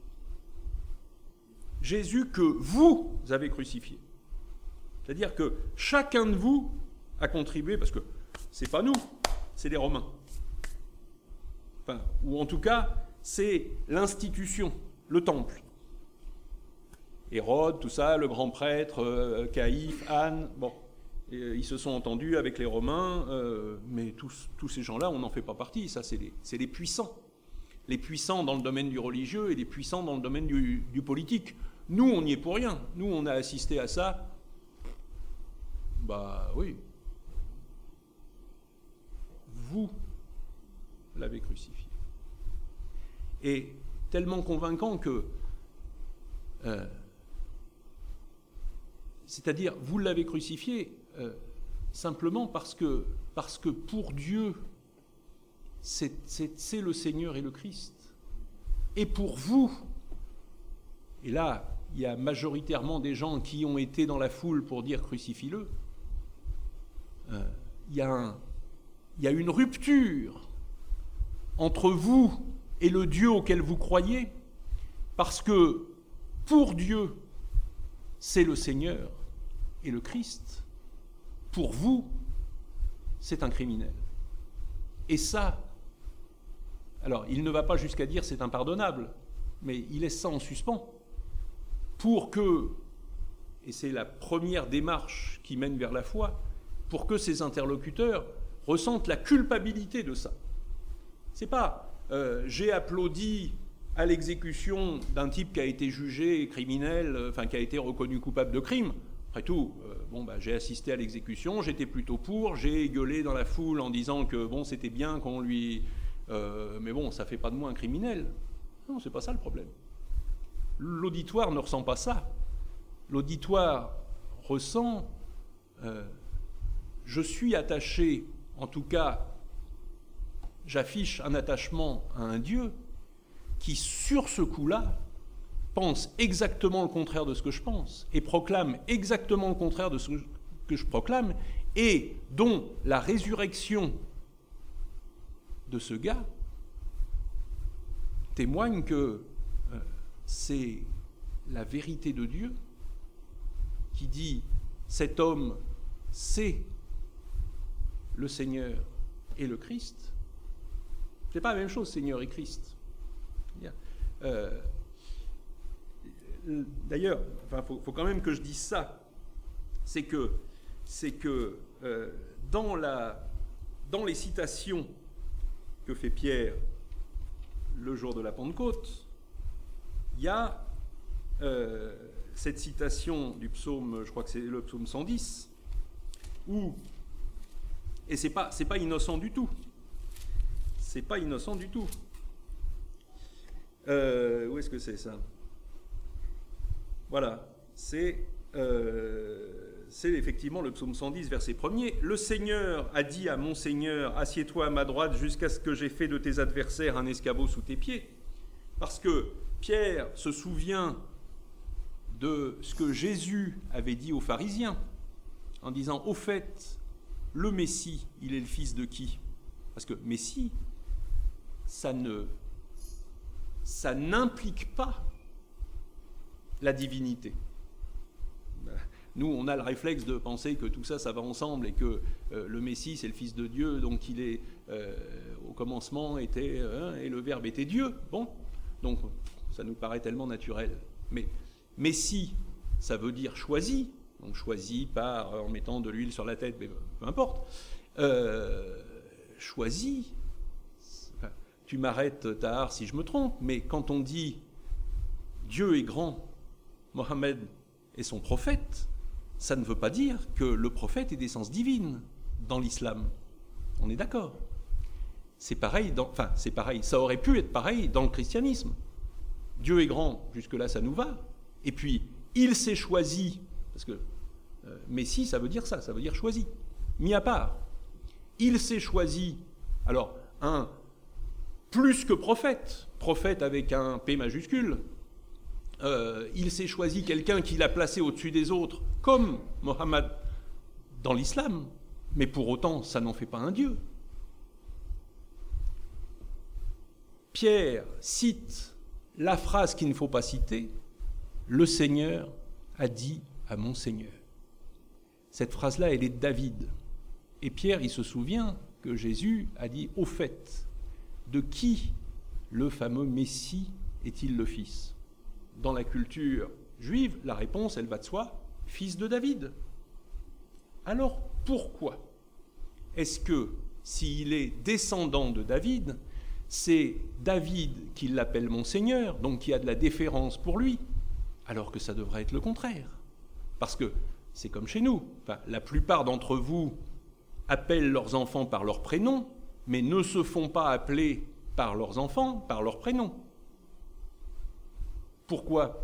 Jésus que vous avez crucifié. C'est-à-dire que chacun de vous a contribué, parce que ce n'est pas nous, c'est les Romains. Enfin, ou en tout cas, c'est l'institution, le temple. Hérode, tout ça, le grand prêtre, euh, Caïphe, Anne, bon, et, euh, ils se sont entendus avec les Romains, euh, mais tous, tous ces gens-là, on n'en fait pas partie, ça c'est les, c'est les puissants. Les puissants dans le domaine du religieux et les puissants dans le domaine du, du politique. Nous, on n'y est pour rien. Nous, on a assisté à ça. Bah oui. Vous l'avez crucifié. Et tellement convaincant que, euh, c'est-à-dire, vous l'avez crucifié euh, simplement parce que, parce que pour Dieu, c'est, c'est, c'est le Seigneur et le Christ. Et pour vous, et là, il y a majoritairement des gens qui ont été dans la foule pour dire crucifie-le, euh, il y a un, il y a une rupture entre vous et le Dieu auquel vous croyez, parce que pour Dieu, c'est le Seigneur et le Christ. Pour vous, c'est un criminel. Et ça, alors il ne va pas jusqu'à dire c'est impardonnable, mais il laisse ça en suspens, pour que, et c'est la première démarche qui mène vers la foi, pour que ses interlocuteurs ressentent la culpabilité de ça. C'est pas euh, j'ai applaudi à l'exécution d'un type qui a été jugé criminel, euh, enfin qui a été reconnu coupable de crime. Après tout, euh, bon, bah, j'ai assisté à l'exécution, j'étais plutôt pour, j'ai gueulé dans la foule en disant que bon, c'était bien qu'on lui... Euh, mais bon, ça ne fait pas de moi un criminel. Non, c'est pas ça le problème. L'auditoire ne ressent pas ça. L'auditoire ressent... Euh, je suis attaché, en tout cas, j'affiche un attachement à un Dieu qui, sur ce coup-là, pense exactement le contraire de ce que je pense et proclame exactement le contraire de ce que je proclame et dont la résurrection de ce gars témoigne que euh, c'est la vérité de Dieu qui dit cet homme c'est le Seigneur et le Christ. C'est pas la même chose, Seigneur et Christ. Euh, D'ailleurs, enfin, faut, faut quand même que je dise ça. C'est que, c'est que euh, dans, la, dans les citations que fait Pierre le jour de la Pentecôte, il y a euh, cette citation du psaume, je crois que c'est le psaume cent dix, où, et c'est pas, c'est pas innocent du tout, c'est pas innocent du tout. Euh, où est-ce que c'est ça ? Voilà, c'est, euh, c'est effectivement le psaume cent dix, verset premier. « Le Seigneur a dit à mon Seigneur, assieds-toi à ma droite jusqu'à ce que j'ai fait de tes adversaires un escabeau sous tes pieds. » Parce que Pierre se souvient de ce que Jésus avait dit aux pharisiens, en disant « Au fait, le Messie, il est le fils de qui ?» Parce que Messie, ça ne, ça n'implique pas la divinité. Nous, on a le réflexe de penser que tout ça, ça va ensemble et que euh, le Messie, c'est le Fils de Dieu, donc il est, euh, au commencement, était, euh, et le Verbe était Dieu. Bon, donc ça nous paraît tellement naturel. Mais Messie, ça veut dire choisi, donc choisi par, en mettant de l'huile sur la tête, mais peu importe. Euh, choisi, enfin, tu m'arrêtes, Tahar, si je me trompe, mais quand on dit Dieu est grand, Mohammed est son prophète, ça ne veut pas dire que le prophète est d'essence divine dans l'islam. On est d'accord. C'est pareil, dans, enfin c'est pareil, ça aurait pu être pareil dans le christianisme. Dieu est grand, jusque-là ça nous va. Et puis, il s'est choisi, parce que euh, Messie, ça veut dire ça, ça veut dire choisi, mis à part. Il s'est choisi, alors, un, plus que prophète, prophète avec un P majuscule, Euh, il s'est choisi quelqu'un qu'il a placé au-dessus des autres, comme Mohammed dans l'islam, mais pour autant, ça n'en fait pas un Dieu. Pierre cite la phrase qu'il ne faut pas citer, « Le Seigneur a dit à mon Seigneur ». Cette phrase-là, elle est de David. Et Pierre, il se souvient que Jésus a dit « Au fait, de qui le fameux Messie est-il le fils ?» Dans la culture juive, la réponse, elle va de soi, fils de David. Alors, pourquoi est-ce que, s'il est descendant de David, c'est David qui l'appelle mon Seigneur, donc qui a de la déférence pour lui, alors que ça devrait être le contraire? Parce que c'est comme chez nous. Enfin, la plupart d'entre vous appellent leurs enfants par leur prénom, mais ne se font pas appeler par leurs enfants par leur prénom. Pourquoi ?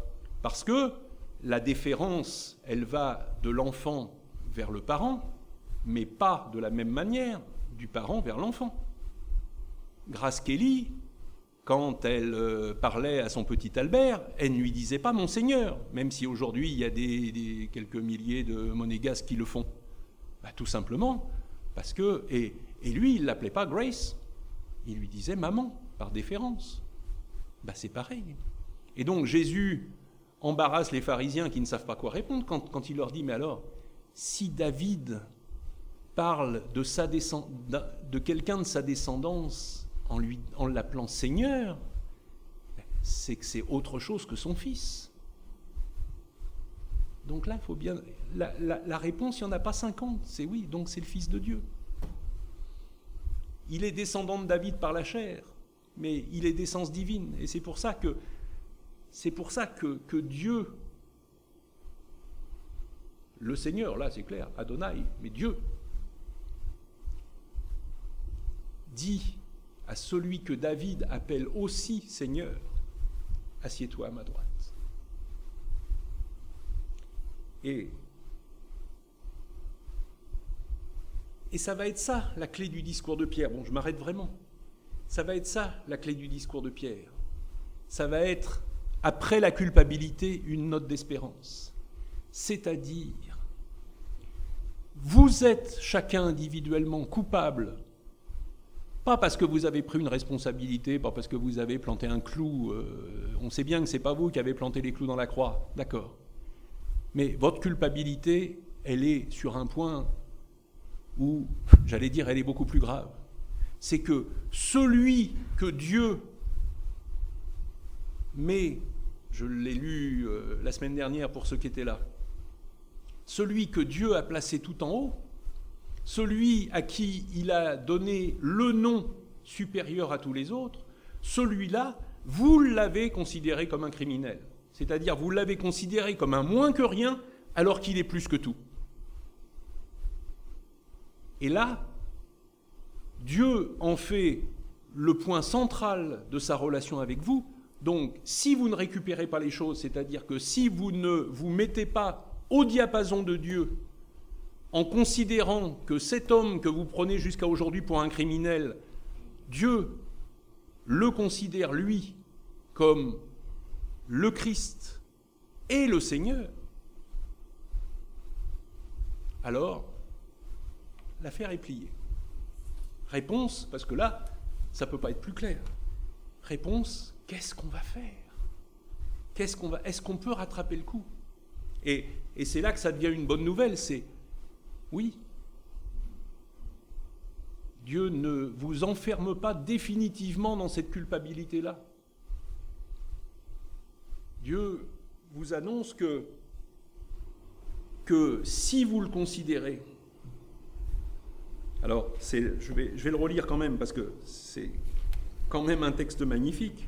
Parce que la déférence, elle va de l'enfant vers le parent, mais pas de la même manière du parent vers l'enfant. Grace Kelly, quand elle euh, parlait à son petit Albert, elle ne lui disait pas « mon Seigneur », même si aujourd'hui il y a des, des, quelques milliers de monégasques qui le font. Bah, tout simplement parce que... Et, et lui, il ne l'appelait pas Grace, il lui disait « maman », par déférence. Bah, c'est pareil. Et donc Jésus embarrasse les pharisiens qui ne savent pas quoi répondre quand, quand il leur dit « mais alors, si David parle de, sa descend... de quelqu'un de sa descendance en, lui... en l'appelant Seigneur, c'est que c'est autre chose que son fils. » Donc là, il faut bien... La, la, la réponse, il n'y en a pas cinquante, c'est oui, donc c'est le Fils de Dieu. Il est descendant de David par la chair, mais il est d'essence divine, et c'est pour ça que C'est pour ça que, que Dieu le Seigneur, là c'est clair, Adonai, mais Dieu, dit à celui que David appelle aussi Seigneur, assieds-toi à ma droite. Et, et ça va être ça, la clé du discours de Pierre. Bon, je m'arrête vraiment. Ça va être ça, la clé du discours de Pierre. Ça va être, après la culpabilité, une note d'espérance. C'est-à-dire, vous êtes chacun individuellement coupable, pas parce que vous avez pris une responsabilité, pas parce que vous avez planté un clou. Euh, on sait bien que ce n'est pas vous qui avez planté les clous dans la croix, d'accord. Mais votre culpabilité, elle est sur un point où, j'allais dire, elle est beaucoup plus grave. C'est que celui que Dieu met, je l'ai lu euh, la semaine dernière pour ceux qui étaient là, celui que Dieu a placé tout en haut, celui à qui il a donné le nom supérieur à tous les autres, celui-là, vous l'avez considéré comme un criminel. C'est-à-dire, vous l'avez considéré comme un moins que rien, alors qu'il est plus que tout. Et là, Dieu en fait le point central de sa relation avec vous. Donc, si vous ne récupérez pas les choses, c'est-à-dire que si vous ne vous mettez pas au diapason de Dieu, en considérant que cet homme que vous prenez jusqu'à aujourd'hui pour un criminel, Dieu le considère, lui, comme le Christ et le Seigneur, alors l'affaire est pliée. Réponse, parce que là, ça ne peut pas être plus clair. Réponse, qu'est-ce qu'on va faire ? Qu'est-ce qu'on va, est-ce qu'on peut rattraper le coup ? Et, et c'est là que ça devient une bonne nouvelle, c'est oui, Dieu ne vous enferme pas définitivement dans cette culpabilité-là. Dieu vous annonce que, que si vous le considérez, alors c'est, je, vais, je vais le relire quand même parce que c'est quand même un texte magnifique.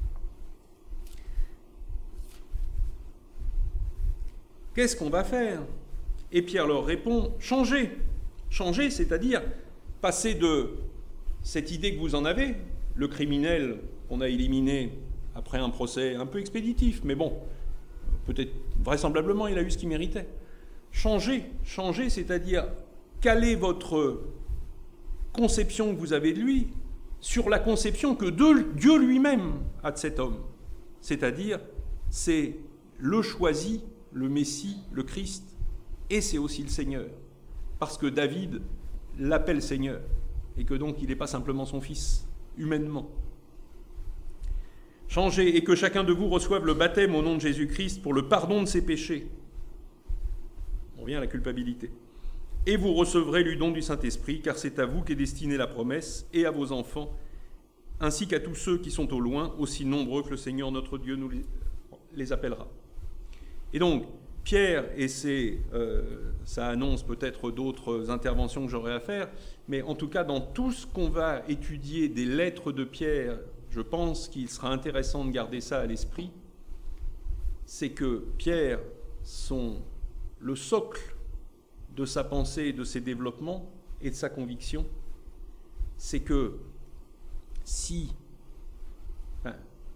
Qu'est-ce qu'on va faire ? Et Pierre leur répond, changez. Changer, c'est-à-dire passer de cette idée que vous en avez, le criminel qu'on a éliminé après un procès un peu expéditif, mais bon, peut-être vraisemblablement il a eu ce qu'il méritait. Changer, changer, c'est-à-dire caler votre conception que vous avez de lui sur la conception que Dieu lui-même a de cet homme. C'est-à-dire, c'est le choisi, le Messie, le Christ, et c'est aussi le Seigneur. Parce que David l'appelle Seigneur, et que donc il n'est pas simplement son fils, humainement. Changez, et que chacun de vous reçoive le baptême au nom de Jésus-Christ pour le pardon de ses péchés. On revient à la culpabilité. Et vous recevrez le don du Saint-Esprit, car c'est à vous qu'est destinée la promesse, et à vos enfants, ainsi qu'à tous ceux qui sont au loin, aussi nombreux que le Seigneur notre Dieu nous les, les appellera. Et donc, Pierre, et c'est, euh, ça annonce peut-être d'autres interventions que j'aurai à faire, mais en tout cas, dans tout ce qu'on va étudier des lettres de Pierre, je pense qu'il sera intéressant de garder ça à l'esprit, c'est que Pierre, son, le socle de sa pensée et de ses développements et de sa conviction, c'est que si enfin,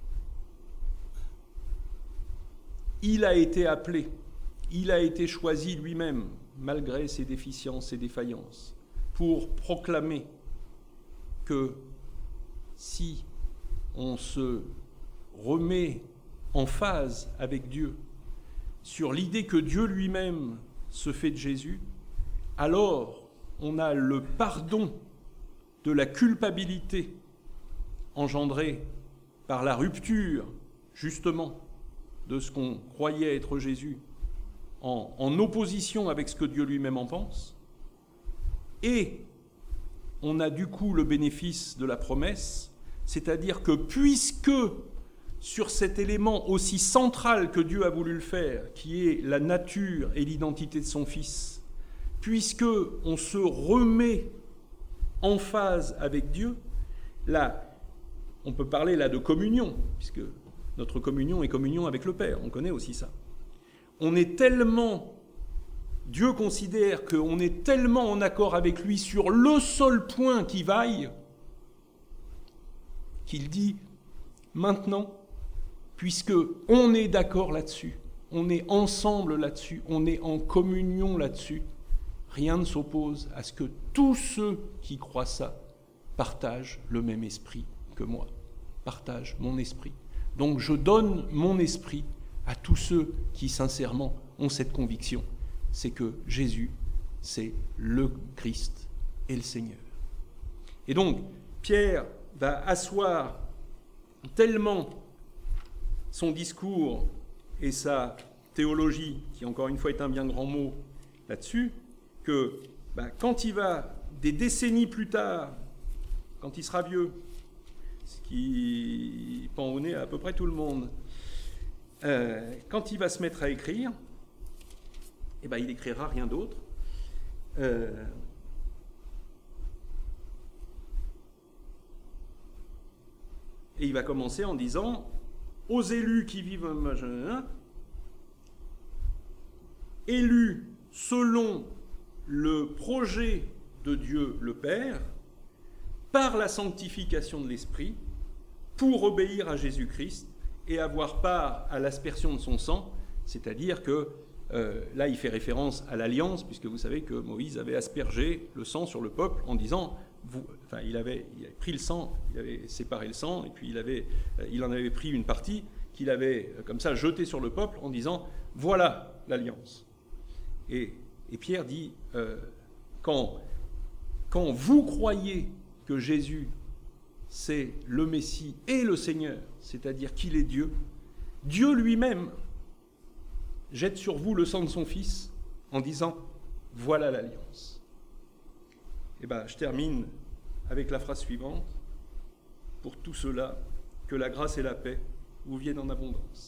il a été appelé, il a été choisi lui-même, malgré ses déficiences, ses défaillances, pour proclamer que si on se remet en phase avec Dieu sur l'idée que Dieu lui-même se fait de Jésus, alors on a le pardon de la culpabilité engendrée par la rupture, justement, de ce qu'on croyait être Jésus, en, en opposition avec ce que Dieu lui-même en pense, et on a du coup le bénéfice de la promesse, c'est-à-dire que puisque sur cet élément aussi central que Dieu a voulu le faire, qui est la nature et l'identité de son Fils, puisque on se remet en phase avec Dieu, là, on peut parler là de communion, puisque notre communion est communion avec le Père, on connaît aussi ça. On est tellement Dieu considère qu'on est tellement en accord avec lui sur le seul point qui vaille, qu'il dit maintenant, puisque on est d'accord là-dessus, on est ensemble là-dessus, on est en communion là-dessus, rien ne s'oppose à ce que tous ceux qui croient ça partagent le même esprit que moi, partagent mon esprit. Donc je donne mon esprit à tous ceux qui sincèrement ont cette conviction, c'est que Jésus, c'est le Christ et le Seigneur. Et donc, Pierre va asseoir tellement son discours et sa théologie, qui encore une fois est un bien grand mot là-dessus, que ben, quand il va, des décennies plus tard, quand il sera vieux, ce qui pend au nez à, à peu près tout le monde, euh, quand il va se mettre à écrire, eh ben, il n'écrira rien d'autre. Euh, et il va commencer en disant « Aux élus qui vivent... élus selon le projet de Dieu le Père, par la sanctification de l'Esprit, pour obéir à Jésus-Christ et avoir part à l'aspersion de son sang, c'est-à-dire que euh, là il fait référence à l'Alliance, puisque vous savez que Moïse avait aspergé le sang sur le peuple en disant, vous, enfin il avait, il avait pris le sang, il avait séparé le sang, et puis il, avait, il en avait pris une partie qu'il avait comme ça jeté sur le peuple en disant, voilà l'Alliance. Et, et Pierre dit, euh, quand, quand vous croyez que Jésus, c'est le Messie et le Seigneur, c'est-à-dire qu'il est Dieu, Dieu lui-même jette sur vous le sang de son Fils en disant « Voilà l'alliance ». Et bien, je termine avec la phrase suivante. « Pour tout cela, que la grâce et la paix vous viennent en abondance. »